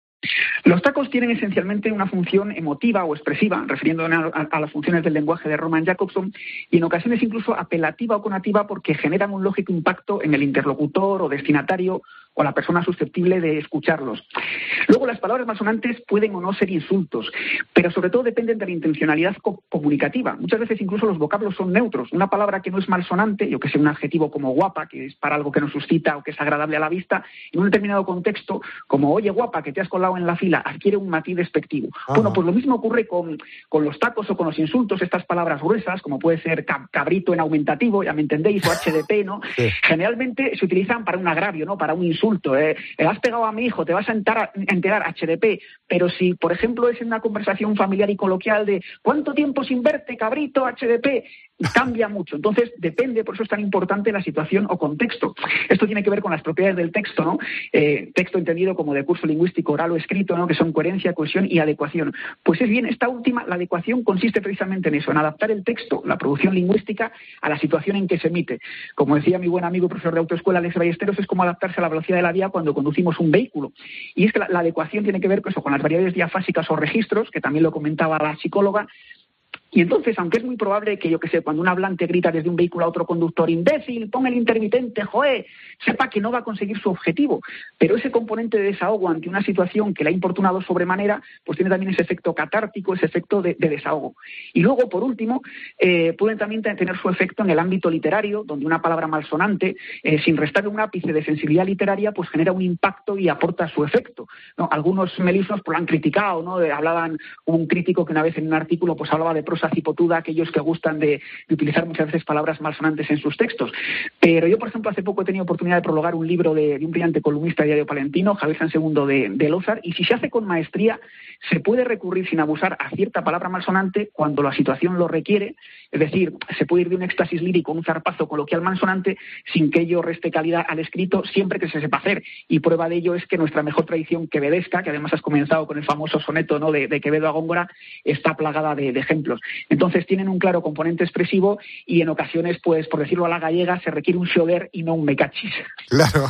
Los tacos tienen esencialmente una función emotiva o expresiva, refiriéndonos a las funciones del lenguaje de Roman Jakobson, y en ocasiones incluso apelativa o conativa, porque generan un lógico impacto en el interlocutor o destinatario o la persona susceptible de escucharlos. Luego, las palabras malsonantes pueden o no ser insultos, pero sobre todo dependen de la intencionalidad comunicativa. Muchas veces incluso los vocablos son neutros. Una palabra que no es malsonante, yo que sé, un adjetivo como guapa, que es para algo que nos suscita o que es agradable a la vista, en un determinado contexto, como oye guapa, que te has colado en la fila, adquiere un matiz despectivo. Bueno, pues lo mismo ocurre con los tacos o con los insultos, estas palabras gruesas, como puede ser cabrito en aumentativo, ya me entendéis, o HDP, ¿no? Sí. Generalmente se utilizan para un agravio, ¿no? Para un insulto. Has pegado a mi hijo, te vas a enterar HDP, pero si, por ejemplo, es en una conversación familiar y coloquial de ¿cuánto tiempo sin verte, cabrito, HDP? Cambia mucho. Entonces, depende, por eso es tan importante la situación o contexto. Esto tiene que ver con las propiedades del texto, ¿no? Texto entendido como de curso lingüístico oral o escrito, ¿no? Que son coherencia, cohesión y adecuación. Pues es bien, esta última, la adecuación consiste precisamente en eso, en adaptar el texto, la producción lingüística, a la situación en que se emite. Como decía mi buen amigo profesor de autoescuela, Alex Ballesteros, es como adaptarse a la velocidad de la vía cuando conducimos un vehículo. Y es que la adecuación tiene que ver con las variables diafásicas o registros, que también lo comentaba la psicóloga. Y entonces, aunque es muy probable que, yo que sé, cuando un hablante grita desde un vehículo a otro conductor, imbécil, pon el intermitente, joé, sepa que no va a conseguir su objetivo. Pero ese componente de desahogo ante una situación que le ha importunado sobremanera, pues tiene también ese efecto catártico, ese efecto de desahogo. Y luego, por último, pueden también tener su efecto en el ámbito literario, donde una palabra malsonante, sin restarle un ápice de sensibilidad literaria, pues genera un impacto y aporta su efecto, ¿no? Algunos melifluos pues, lo han criticado, ¿no? Hablaban un crítico que una vez en un artículo pues hablaba de prosa cipotuda, aquellos que gustan de utilizar muchas veces palabras malsonantes en sus textos. Pero yo, por ejemplo, hace poco he tenido oportunidad de prologar un libro de un brillante columnista de Diario Palentino, Javier San Segundo de Lózar, y si se hace con maestría, se puede recurrir sin abusar a cierta palabra malsonante cuando la situación lo requiere, es decir, se puede ir de un éxtasis lírico a un zarpazo coloquial malsonante sin que ello reste calidad al escrito, siempre que se sepa hacer. Y prueba de ello es que nuestra mejor tradición quevedesca, que además has comenzado con el famoso soneto, ¿no? de Quevedo a Góngora, está plagada de ejemplos. Entonces tienen un claro componente expresivo y en ocasiones, pues por decirlo a la gallega, se requiere un xoder y no un me cachis. Claro.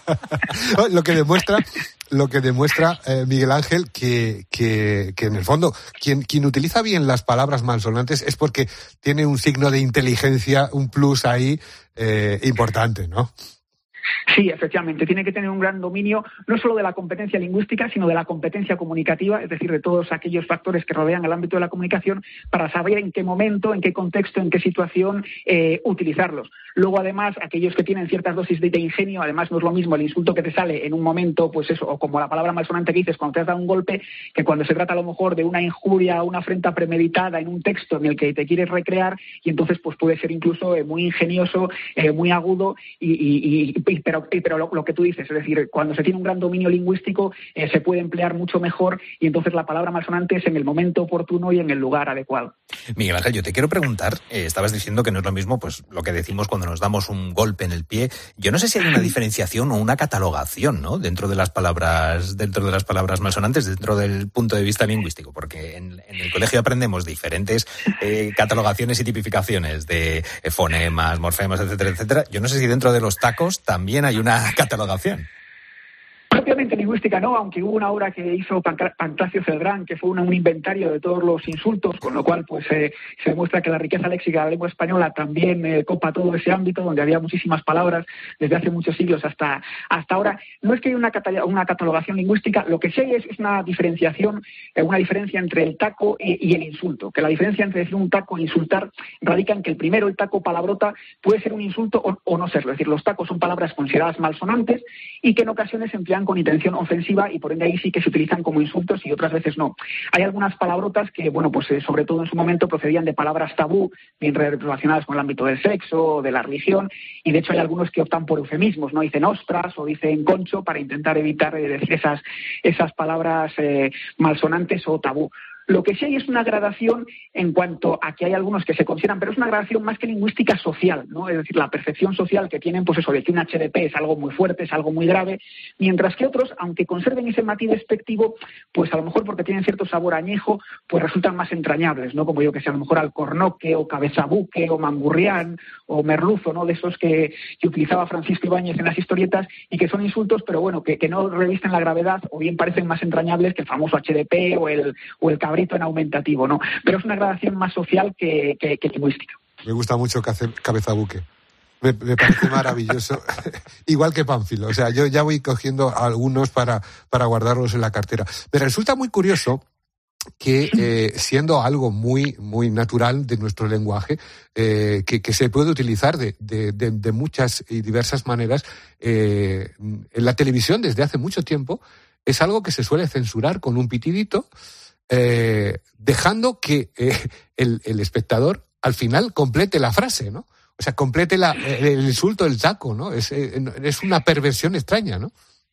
Lo que demuestra Miguel Ángel que en el fondo quien utiliza bien las palabras malsonantes es porque tiene un signo de inteligencia, un plus ahí importante, ¿no? Sí, efectivamente, tiene que tener un gran dominio no solo de la competencia lingüística, sino de la competencia comunicativa, es decir, de todos aquellos factores que rodean el ámbito de la comunicación para saber en qué momento, en qué contexto, en qué situación utilizarlos. Luego, además, aquellos que tienen ciertas dosis de ingenio, además no es lo mismo el insulto que te sale en un momento, pues eso, o como la palabra malsonante que dices cuando te has dado un golpe, que cuando se trata a lo mejor de una injuria, una afrenta premeditada en un texto en el que te quieres recrear, y entonces pues puede ser incluso muy ingenioso, muy agudo, pero lo que tú dices, es decir, cuando se tiene un gran dominio lingüístico se puede emplear mucho mejor y entonces la palabra malsonante es en el momento oportuno y en el lugar adecuado. Miguel Ángel, yo te quiero preguntar, estabas diciendo que no es lo mismo pues lo que decimos cuando nos damos un golpe en el pie. Yo no sé si hay una diferenciación o una catalogación, ¿no? dentro de las palabras malsonantes, dentro del punto de vista lingüístico, porque en el colegio aprendemos diferentes catalogaciones y tipificaciones de fonemas, morfemas, etcétera, etcétera. Yo no sé si dentro de los tacos también hay una catalogación. Propiamente lingüística no, aunque hubo una obra que hizo Pancracio Celdrán, que fue un inventario de todos los insultos, con lo cual pues se demuestra que la riqueza léxica de la lengua española también copa todo ese ámbito, donde había muchísimas palabras desde hace muchos siglos hasta ahora. No es que haya una catalogación lingüística, lo que sí hay es una diferenciación, una diferencia entre el taco y el insulto, que la diferencia entre decir un taco e insultar radica en que el primero, el taco palabrota, puede ser un insulto o no serlo. Es decir, los tacos son palabras consideradas malsonantes y que en ocasiones se emplean con intención ofensiva y por ende ahí sí que se utilizan como insultos y otras veces no. Hay algunas palabrotas que, bueno, pues sobre todo en su momento procedían de palabras tabú, bien relacionadas con el ámbito del sexo o de la religión, y de hecho hay algunos que optan por eufemismos, ¿no? Dicen ostras o dicen concho para intentar evitar decir esas palabras malsonantes o tabú. Lo que sí hay es una gradación en cuanto a que hay algunos que se consideran, pero es una gradación más que lingüística social, ¿no? Es decir, la percepción social que tienen, pues eso, de que un HDP es algo muy fuerte, es algo muy grave, mientras que otros, aunque conserven ese matiz despectivo, pues a lo mejor porque tienen cierto sabor añejo, pues resultan más entrañables, ¿no? Como yo que sé, a lo mejor alcornoque o cabezabuque o mangurrián o merluzo, ¿no? De esos que utilizaba Francisco Ibáñez en las historietas y que son insultos, pero bueno, que no revisten la gravedad o bien parecen más entrañables que el famoso HDP o el cabrito en aumentativo, ¿no? Pero es una gradación más social que lingüística. Me gusta mucho cabezabuque. Me parece maravilloso. Igual que Pánfilo. O sea, yo ya voy cogiendo algunos para guardarlos en la cartera. Me resulta muy curioso que siendo algo muy muy natural de nuestro lenguaje, que se puede utilizar de muchas y diversas maneras, en la televisión desde hace mucho tiempo, es algo que se suele censurar con un pitidito, dejando que el espectador al final complete la frase, ¿no? O sea, complete el insulto, el taco, ¿no? Es una perversión extraña, ¿no?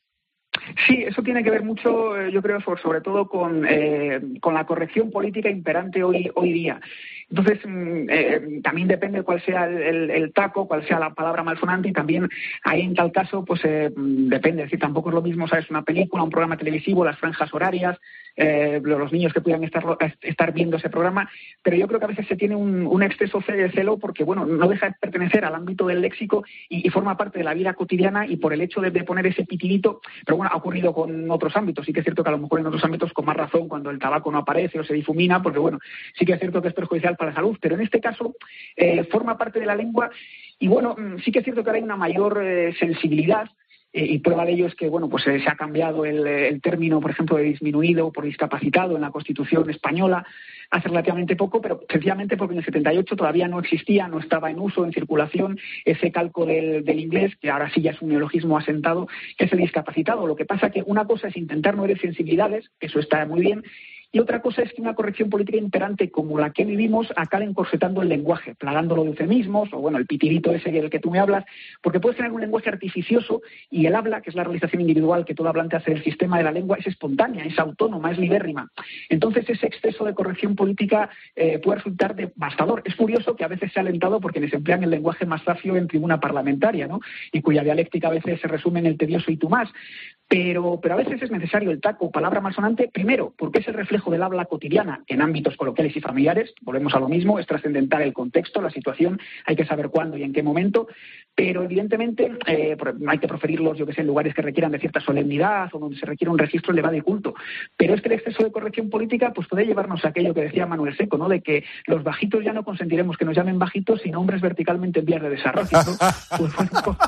Sí, eso tiene que ver mucho, yo creo, sobre todo con la corrección política imperante hoy día. Entonces, también depende cuál sea el taco, cuál sea la palabra malsonante, y también ahí en tal caso, pues depende. Es decir, tampoco es lo mismo, ¿sabes? Una película, un programa televisivo, las franjas horarias, los niños que puedan estar viendo ese programa, pero yo creo que a veces se tiene un exceso de celo porque, bueno, no deja de pertenecer al ámbito del léxico y forma parte de la vida cotidiana, y por el hecho de poner ese pitidito, pero bueno, ha ocurrido con otros ámbitos. Sí que es cierto que a lo mejor en otros ámbitos con más razón, cuando el tabaco no aparece o se difumina, porque bueno, sí que es cierto que es perjudicial para la salud, pero en este caso forma parte de la lengua y bueno, sí que es cierto que ahora hay una mayor sensibilidad. Y prueba de ello es que, bueno, pues se ha cambiado el término, por ejemplo, de disminuido por discapacitado en la Constitución española hace relativamente poco, pero sencillamente porque en el 78 todavía no existía, no estaba en uso, en circulación, ese calco del inglés, que ahora sí ya es un neologismo asentado, que es el discapacitado. Lo que pasa que una cosa es intentar no herir sensibilidades, eso está muy bien, y otra cosa es que una corrección política imperante como la que vivimos acabe encorsetando el lenguaje, plagándolo de eufemismos, o bueno, el pitidito ese del que tú me hablas, porque puedes tener un lenguaje artificioso y el habla, que es la realización individual que todo hablante hace del sistema de la lengua, es espontánea, es autónoma, es libérrima. Entonces ese exceso de corrección política puede resultar devastador. Es curioso que a veces sea alentado por quienes emplean el lenguaje más zafio en tribuna parlamentaria, ¿no? Y cuya dialéctica a veces se resume en el tedioso y tú más. Pero a veces es necesario el taco, palabra malsonante, primero, porque es el reflejo del habla cotidiana en ámbitos coloquiales y familiares, volvemos a lo mismo, es trascendental el contexto, la situación, hay que saber cuándo y en qué momento, pero evidentemente hay que proferirlos, yo que sé, en lugares que requieran de cierta solemnidad o donde se requiere un registro elevado y culto. Pero es que el exceso de corrección política pues puede llevarnos a aquello que decía Manuel Seco, ¿no? De que los bajitos ya no consentiremos que nos llamen bajitos, sino hombres verticalmente en vías de desarrollo, ¿no? Pues, bueno,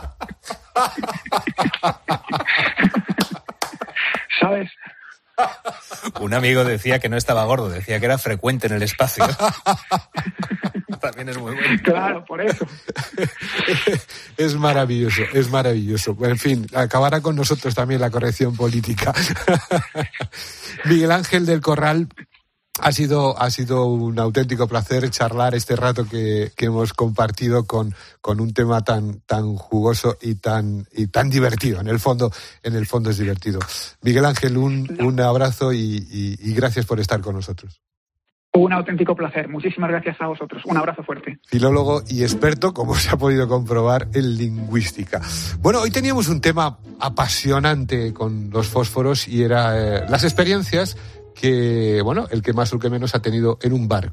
¿sabes? Un amigo decía que no estaba gordo, decía que era frecuente en el espacio. También es muy bueno. Claro, por eso. Es maravilloso, es maravilloso. En fin, acabará con nosotros también la corrección política. Miguel Ángel del Corral, ha sido un auténtico placer charlar este rato que hemos compartido con un tema tan jugoso y tan divertido. En el fondo es divertido. Miguel Ángel, un abrazo y gracias por estar con nosotros. Un auténtico placer. Muchísimas gracias a vosotros. Un abrazo fuerte. Filólogo y experto, como se ha podido comprobar, en lingüística. Bueno, hoy teníamos un tema apasionante con los fósforos y era las experiencias que, bueno, el que más o el que menos ha tenido en un barco.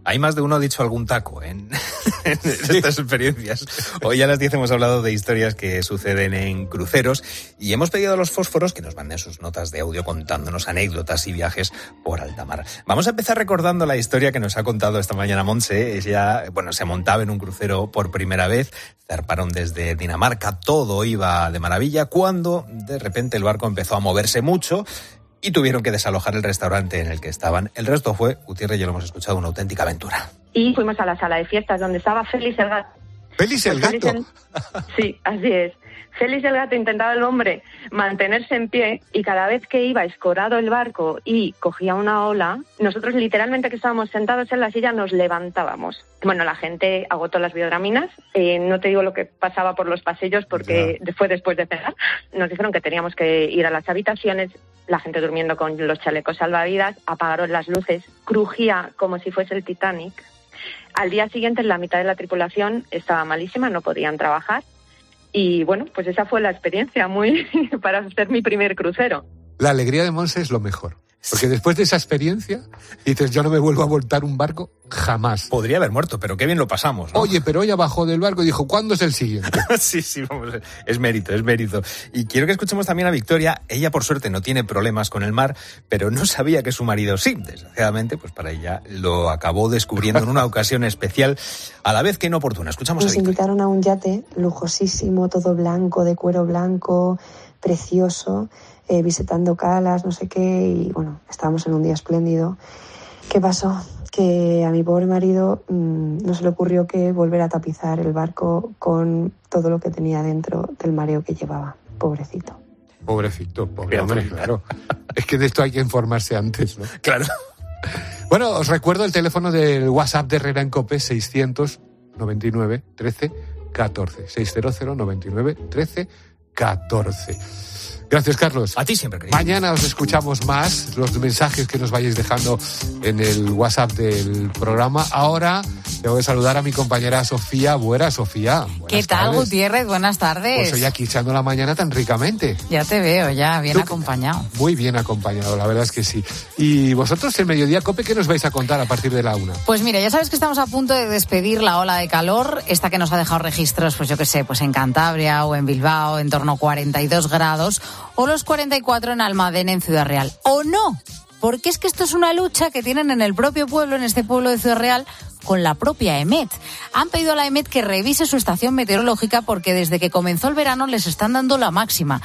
Hay más de uno ha dicho algún taco en estas experiencias. Hoy a las 10 hemos hablado de historias que suceden en cruceros y hemos pedido a los fósforos que nos manden sus notas de audio contándonos anécdotas y viajes por alta mar. Vamos a empezar recordando la historia que nos ha contado esta mañana Montse. Ella, se montaba en un crucero por primera vez, zarparon desde Dinamarca, todo iba de maravilla, cuando de repente el barco empezó a moverse mucho y tuvieron que desalojar el restaurante en el que estaban. El resto fue, Gutiérrez, ya lo hemos escuchado, una auténtica aventura. Y fuimos a la sala de fiestas donde estaba Félix el gato. ¿Félix el gato? Sí, así es. Félix el gato intentaba el hombre mantenerse en pie y cada vez que iba escorado el barco y cogía una ola, nosotros literalmente que estábamos sentados en la silla nos levantábamos. Bueno, la gente agotó las biodraminas, no te digo lo que pasaba por los pasillos porque fue después de cenar. Nos dijeron que teníamos que ir a las habitaciones, la gente durmiendo con los chalecos salvavidas, apagaron las luces, crujía como si fuese el Titanic. Al día siguiente la mitad de la tripulación estaba malísima, no podían trabajar. Y bueno, pues esa fue la experiencia para hacer mi primer crucero. La alegría de Montse es lo mejor. Porque después de esa experiencia, dices, yo no me vuelvo a voltar un barco jamás. Podría haber muerto, pero qué bien lo pasamos, ¿no? Oye, pero ella bajó del barco y dijo, ¿cuándo es el siguiente? Sí, vamos, es mérito. Y quiero que escuchemos también a Victoria. Ella, por suerte, no tiene problemas con el mar, pero no sabía que su marido sí. Desgraciadamente, pues para ella lo acabó descubriendo en una ocasión especial, a la vez que inoportuna. Escuchamos a Victoria. Nos invitaron a un yate lujosísimo, todo blanco, de cuero blanco, precioso, visitando calas, no sé qué, y bueno, estábamos en un día espléndido. ¿Qué pasó? Que a mi pobre marido no se le ocurrió que volver a tapizar el barco con todo lo que tenía dentro del mareo que llevaba. Pobrecito. Pobre hombre, claro. Es que de esto hay que informarse antes, ¿no? Claro. Bueno, os recuerdo el teléfono del WhatsApp de Herrera en COPE, 699 13 14. 600 99 13 14. Gracias, Carlos. A ti siempre, querido. Mañana os escuchamos más, los mensajes que nos vayáis dejando en el WhatsApp del programa. Ahora tengo que saludar a mi compañera Sofía. Buenas, Sofía. ¿Qué tal, Gutiérrez? Buenas tardes. Pues hoy aquí echando la mañana tan ricamente. Ya te veo, ya bien acompañado. Muy bien acompañado, la verdad es que sí. Y vosotros, el Mediodía Cope, ¿qué nos vais a contar a partir de la 1? Pues mira, ya sabes que estamos a punto de despedir la ola de calor, esta que nos ha dejado registros, pues yo qué sé, pues en Cantabria o en Bilbao, en torno a 42 grados, o los 44 en Almadena, en Ciudad Real. ¿O no? Porque es que esto es una lucha que tienen en el propio pueblo, en este pueblo de Ciudad Real, con la propia EMET. Han pedido a la EMET que revise su estación meteorológica porque desde que comenzó el verano les están dando la máxima,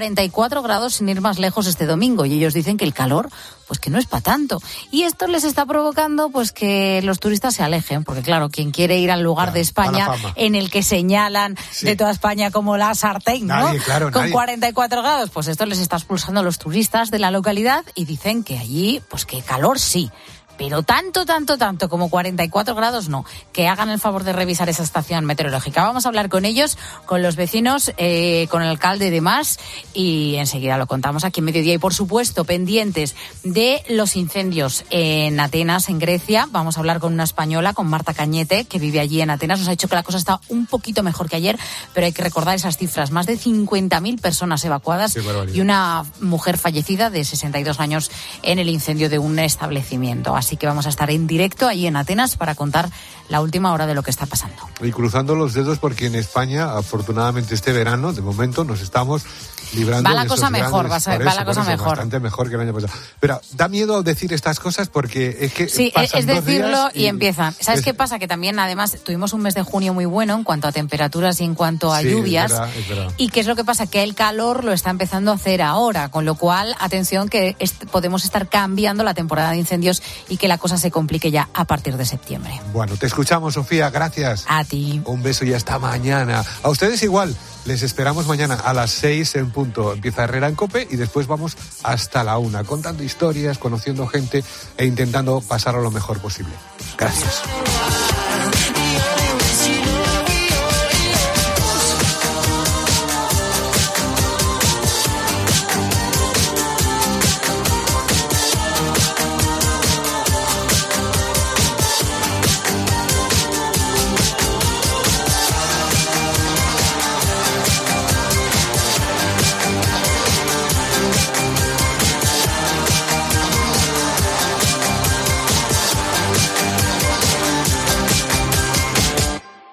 44 grados sin ir más lejos este domingo, y ellos dicen que el calor, pues que no es para tanto. Y esto les está provocando pues que los turistas se alejen, porque claro, quien quiere ir al lugar de España en el que señalan de toda España como la sartén, ¿no? Con 44 grados, pues esto les está expulsando a los turistas de la localidad y dicen que allí, pues que calor sí. Pero tanto como 44 grados no. Que hagan el favor de revisar esa estación meteorológica. Vamos a hablar con ellos, con los vecinos, con el alcalde de Mas, y enseguida lo contamos aquí en Mediodía. Y por supuesto, pendientes de los incendios en Atenas, en Grecia. Vamos a hablar con una española, con Marta Cañete, que vive allí en Atenas. Nos ha dicho que la cosa está un poquito mejor que ayer, pero hay que recordar esas cifras. Más de 50.000 personas evacuadas y una mujer fallecida de 62 años en el incendio de un establecimiento. Así que vamos a estar en directo allí en Atenas para contar la última hora de lo que está pasando. Y cruzando los dedos porque en España, afortunadamente este verano, de momento, nos estamos librando de esos grandes... Va la cosa mejor. Bastante mejor que el año pasado. Pero da miedo decir estas cosas porque es que sí, es decirlo y empiezan. ¿Sabes qué pasa? Que también, además, tuvimos un mes de junio muy bueno en cuanto a temperaturas y en cuanto a lluvias. Es verdad. ¿Y qué es lo que pasa? Que el calor lo está empezando a hacer ahora, con lo cual, atención, que podemos estar cambiando la temporada de incendios y que la cosa se complique ya a partir de septiembre. Bueno, te escuchamos, Sofía, gracias. A ti. Un beso y hasta mañana. A ustedes igual, les esperamos mañana a las 6 en punto. Empieza Herrera en COPE y después vamos hasta la 1, contando historias, conociendo gente e intentando pasarlo lo mejor posible. Gracias.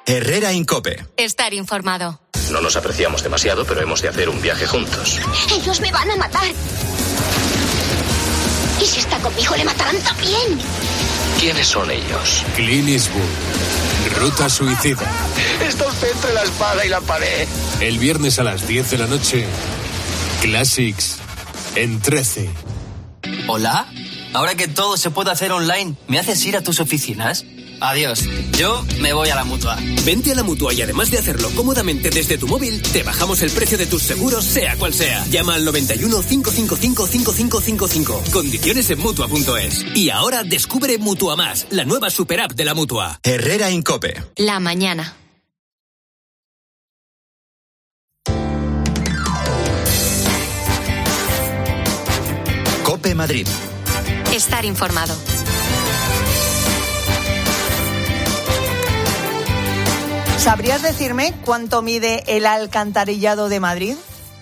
Herrera Incope. Estar informado. No nos apreciamos demasiado, pero hemos de hacer un viaje juntos. Ellos me van a matar. Y si está conmigo, le matarán también. ¿Quiénes son ellos? Clint Eastwood. Ruta suicida. Está usted entre la espada y la pared. El viernes a las 10 de la noche. Classics en 13. ¿Hola? Ahora que todo se puede hacer online, ¿me haces ir a tus oficinas? Adiós, yo me voy a la Mutua. Vente a la Mutua y además de hacerlo cómodamente desde tu móvil, te bajamos el precio de tus seguros, sea cual sea. Llama al 91 555 5555. Condiciones en Mutua.es. Y ahora descubre Mutua Más, la nueva super app de la Mutua. Herrera Incope. La mañana. Cope Madrid. Estar informado. ¿Sabrías decirme cuánto mide el alcantarillado de Madrid?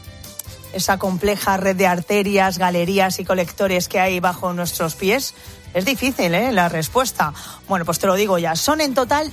Esa compleja red de arterias, galerías y colectores que hay bajo nuestros pies. Es difícil, la respuesta. Bueno, pues te lo digo ya. Son en total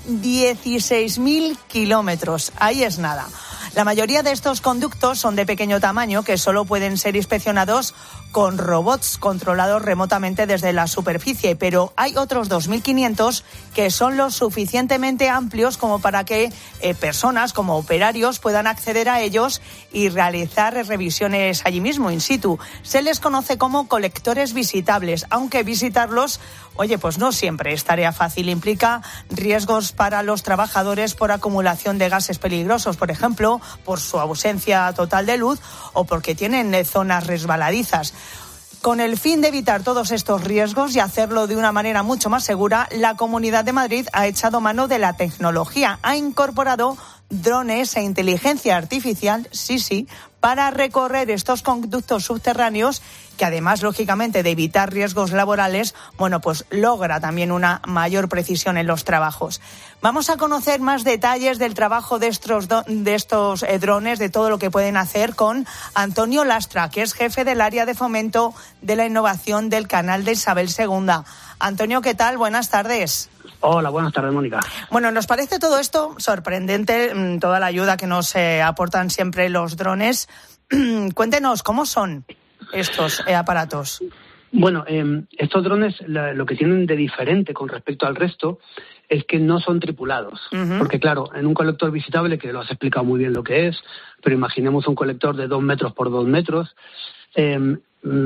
16.000 kilómetros. Ahí es nada. La mayoría de estos conductos son de pequeño tamaño que solo pueden ser inspeccionados con robots controlados remotamente desde la superficie, pero hay otros 2.500 que son lo suficientemente amplios como para que personas como operarios puedan acceder a ellos y realizar revisiones allí mismo, in situ. Se les conoce como colectores visitables, aunque visitarlos, pues no siempre es tarea fácil. Implica riesgos para los trabajadores por acumulación de gases peligrosos, por ejemplo, por su ausencia total de luz o porque tienen zonas resbaladizas. Con el fin de evitar todos estos riesgos y hacerlo de una manera mucho más segura, la Comunidad de Madrid ha echado mano de la tecnología. Ha incorporado drones e inteligencia artificial, sí, para recorrer estos conductos subterráneos que además, lógicamente, de evitar riesgos laborales, pues logra también una mayor precisión en los trabajos. Vamos a conocer más detalles del trabajo de estos drones, de todo lo que pueden hacer, con Antonio Lastra, que es jefe del área de fomento de la innovación del Canal de Isabel II. Antonio, ¿qué tal? Buenas tardes. Hola, buenas tardes, Mónica. Bueno, nos parece todo esto sorprendente, toda la ayuda que nos aportan siempre los drones. Cuéntenos, ¿cómo son estos aparatos? Bueno, estos drones lo que tienen de diferente con respecto al resto es que no son tripulados. Uh-huh. Porque claro, en un colector visitable, que lo has explicado muy bien lo que es, pero imaginemos un colector de 2 metros por 2 metros, en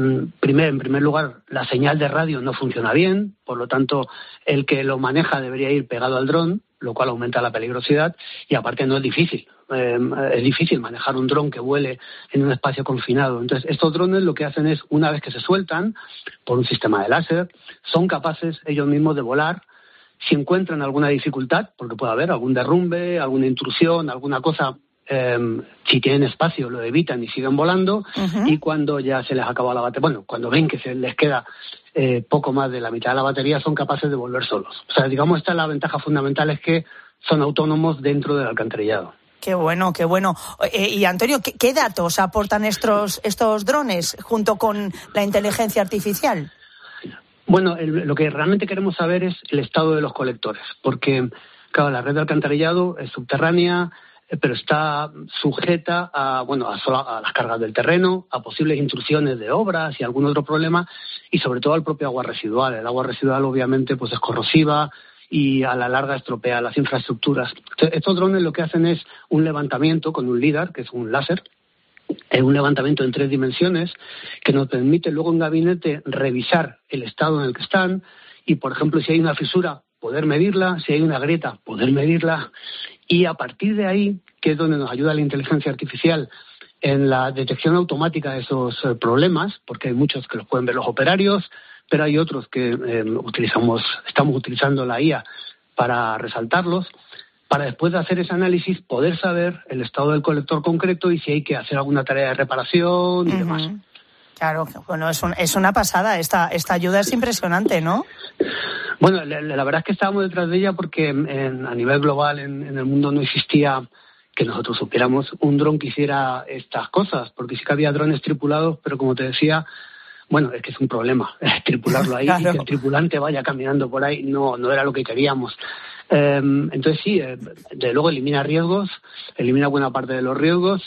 primer lugar, la señal de radio no funciona bien, por lo tanto, el que lo maneja debería ir pegado al dron, lo cual aumenta la peligrosidad, y aparte no es difícil. Es difícil manejar un dron que vuele en un espacio confinado. Entonces, estos drones lo que hacen es, una vez que se sueltan por un sistema de láser, son capaces ellos mismos de volar. Si encuentran alguna dificultad, porque puede haber algún derrumbe, alguna intrusión, alguna cosa, si tienen espacio lo evitan y siguen volando. Uh-huh. Y cuando ya se les acaba la batería, cuando ven que se les queda poco más de la mitad de la batería, son capaces de volver solos. O sea, digamos, esta es la ventaja fundamental, es que son autónomos dentro del alcantarillado. Qué bueno, qué bueno. Y Antonio, ¿qué datos aportan estos drones junto con la inteligencia artificial? Bueno, lo que realmente queremos saber es el estado de los colectores, porque, claro, la red de alcantarillado es subterránea, pero está sujeta a las cargas del terreno, a posibles intrusiones de obras y algún otro problema, y sobre todo al propio agua residual. El agua residual, obviamente, es corrosiva y a la larga estropea las infraestructuras. Entonces, estos drones lo que hacen es un levantamiento con un LIDAR, que es un láser, un levantamiento en 3 dimensiones que nos permite luego en gabinete revisar el estado en el que están y, por ejemplo, si hay una fisura, poder medirla, si hay una grieta, poder medirla, y a partir de ahí, que es donde nos ayuda la inteligencia artificial en la detección automática de esos problemas, porque hay muchos que los pueden ver los operarios, pero hay otros que estamos utilizando la IA para resaltarlos, para después de hacer ese análisis poder saber el estado del colector concreto y si hay que hacer alguna tarea de reparación y demás. Claro, bueno, es una pasada. Esta ayuda es impresionante, ¿no? Bueno, la verdad es que estábamos detrás de ella porque a nivel global en el mundo no existía, que nosotros supiéramos, un dron que hiciera estas cosas, porque sí que había drones tripulados, pero como te decía, es que es un problema tripularlo ahí. Claro. Y que el tripulante vaya caminando por ahí no era lo que queríamos. Entonces sí, de luego elimina riesgos, elimina buena parte de los riesgos.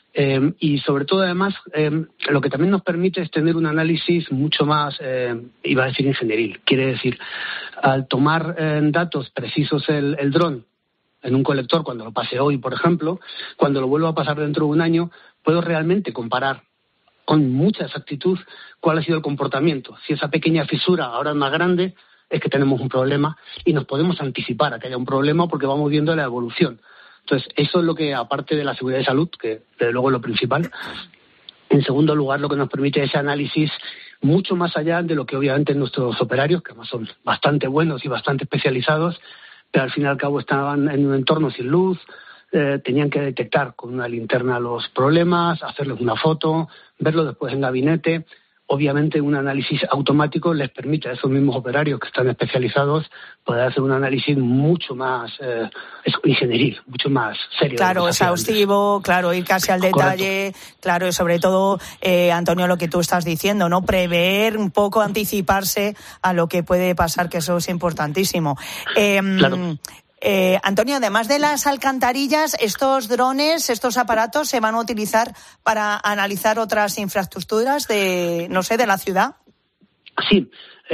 Y sobre todo, además, lo que también nos permite es tener un análisis mucho más, iba a decir ingenieril. Quiere decir, al tomar datos precisos el dron en un colector, cuando lo pase hoy, por ejemplo, cuando lo vuelvo a pasar dentro de un año, puedo realmente comparar con mucha exactitud cuál ha sido el comportamiento. Si esa pequeña fisura ahora es más grande, es que tenemos un problema y nos podemos anticipar a que haya un problema porque vamos viendo la evolución. Entonces, eso es lo que, aparte de la seguridad de salud, que desde luego es lo principal, en segundo lugar, lo que nos permite ese análisis mucho más allá de lo que obviamente nuestros operarios, que además son bastante buenos y bastante especializados, pero al fin y al cabo estaban en un entorno sin luz, tenían que detectar con una linterna los problemas, hacerles una foto, verlo después en gabinete. Obviamente un análisis automático les permite a esos mismos operarios que están especializados poder hacer un análisis mucho más ingenieril, mucho más serio. Claro, exhaustivo, claro, ir casi al detalle. Correcto. Claro, y sobre todo, Antonio, lo que tú estás diciendo, ¿no? Prever un poco, anticiparse a lo que puede pasar, que eso es importantísimo. Claro. Antonio, además de las alcantarillas, estos drones, estos aparatos se van a utilizar para analizar otras infraestructuras de la ciudad. Sí,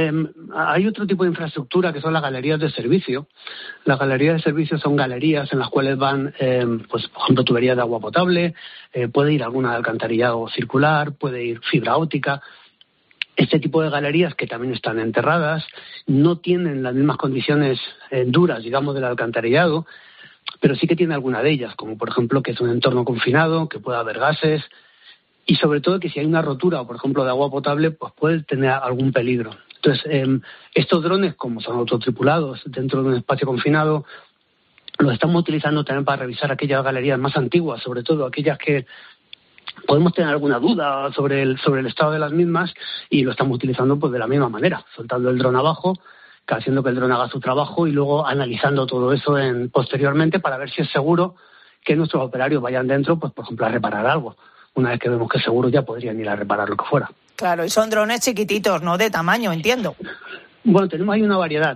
hay otro tipo de infraestructura que son las galerías de servicio. Las galerías de servicio son galerías en las cuales van, pues, por ejemplo, tuberías de agua potable, puede ir alguna de alcantarillado circular, puede ir fibra óptica. Este tipo de galerías, que también están enterradas, no tienen las mismas condiciones duras, digamos, del alcantarillado, pero sí que tiene alguna de ellas, como por ejemplo que es un entorno confinado, que puede haber gases, y sobre todo que si hay una rotura, por ejemplo, de agua potable, pues puede tener algún peligro. Entonces, estos drones, como son autotripulados dentro de un espacio confinado, los estamos utilizando también para revisar aquellas galerías más antiguas, sobre todo aquellas que podemos tener alguna duda sobre el estado de las mismas, y lo estamos utilizando pues de la misma manera, soltando el dron abajo, haciendo que el dron haga su trabajo y luego analizando todo eso posteriormente para ver si es seguro que nuestros operarios vayan dentro, pues por ejemplo a reparar algo. Una vez que vemos que es seguro, ya podrían ir a reparar lo que fuera. Claro, y son drones chiquititos, ¿no? De tamaño, entiendo. Bueno, tenemos ahí una variedad.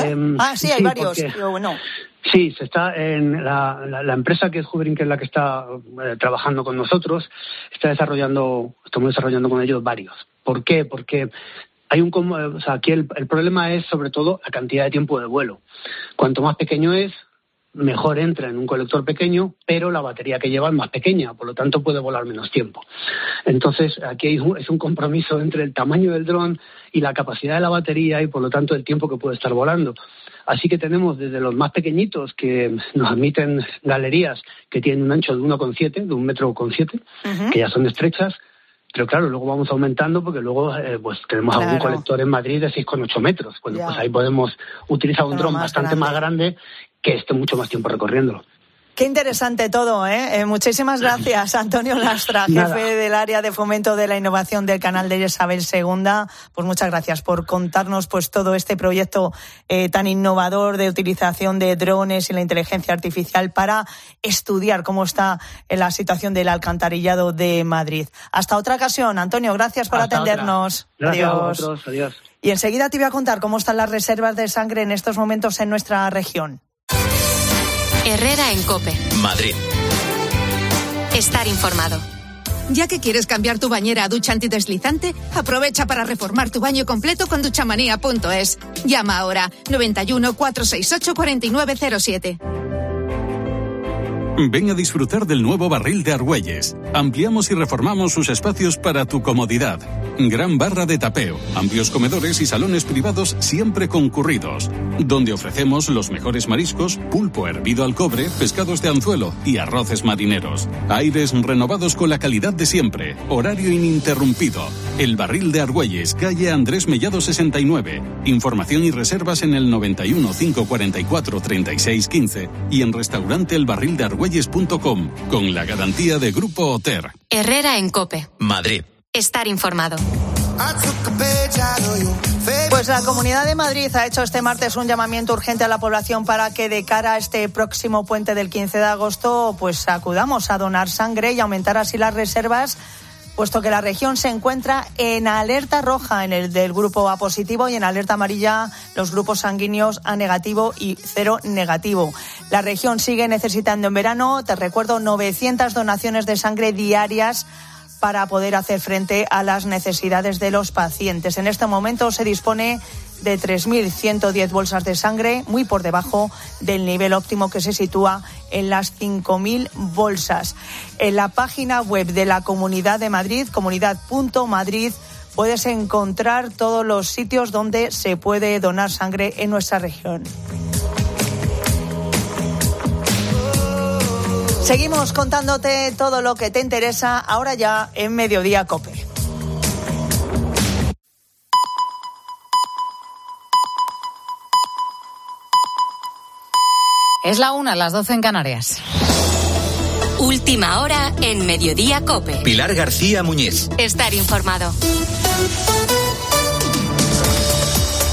Sí, hay varios. Pero bueno. Sí, se está en la empresa que es Hubering, que es la que está trabajando con nosotros, estamos desarrollando con ellos varios. ¿Por qué? Porque hay aquí el problema es sobre todo la cantidad de tiempo de vuelo. Cuanto más pequeño es, mejor entra en un colector pequeño, pero la batería que lleva es más pequeña, por lo tanto puede volar menos tiempo. Entonces, aquí es un compromiso entre el tamaño del dron y la capacidad de la batería y, por lo tanto, el tiempo que puede estar volando. Así que tenemos desde los más pequeñitos, que nos admiten galerías que tienen un ancho de 1,7, de 1,7 metros, que ya son estrechas, pero claro, luego vamos aumentando porque luego pues tenemos algún colector en Madrid de 6,8 metros. Bueno, pues ahí podemos utilizar un dron bastante más grande que esté mucho más tiempo recorriéndolo. Qué interesante todo, ¿eh? Muchísimas gracias, Antonio Lastra, jefe del área de fomento de la innovación del canal de Isabel II. Pues muchas gracias por contarnos pues todo este proyecto tan innovador de utilización de drones y la inteligencia artificial para estudiar cómo está la situación del alcantarillado de Madrid. Hasta otra ocasión, Antonio, gracias por atendernos. Gracias a vosotros, adiós. Y enseguida te voy a contar cómo están las reservas de sangre en estos momentos en nuestra región. Herrera en COPE. Madrid. Estar informado. ¿Ya que quieres cambiar tu bañera a ducha antideslizante? Aprovecha para reformar tu baño completo con duchamanía.es. Llama ahora 91 468 4907. Ven a disfrutar del nuevo barril de Argüelles. Ampliamos y reformamos sus espacios para tu comodidad. Gran barra de tapeo, amplios comedores y salones privados siempre concurridos, donde ofrecemos los mejores mariscos, pulpo hervido al cobre, pescados de anzuelo y arroces marineros. Aires renovados con la calidad de siempre. Horario ininterrumpido. El barril de Argüelles, calle Andrés Mellado 69. Información y reservas en el 91 544 36 15 y en restaurante El Barril de Argüelles .com, con la garantía de Grupo Oter. Herrera en COPE. Madrid. Estar informado. Pues la Comunidad de Madrid ha hecho este martes un llamamiento urgente a la población para que de cara a este próximo puente del 15 de agosto pues acudamos a donar sangre y aumentar así las reservas puesto que la región se encuentra en alerta roja en el del grupo A positivo y en alerta amarilla los grupos sanguíneos A negativo y 0 negativo. La región sigue necesitando en verano, te recuerdo, 900 donaciones de sangre diarias para poder hacer frente a las necesidades de los pacientes. En este momento se dispone de 3.110 bolsas de sangre, muy por debajo del nivel óptimo que se sitúa en las 5.000 bolsas. En la página web de la Comunidad de Madrid, comunidad.madrid, puedes encontrar todos los sitios donde se puede donar sangre en nuestra región. Seguimos contándote todo lo que te interesa ahora ya en Mediodía COPE. Es la 1, las 12 en Canarias. Última hora en Mediodía COPE. Pilar García Muñiz. Estar informado.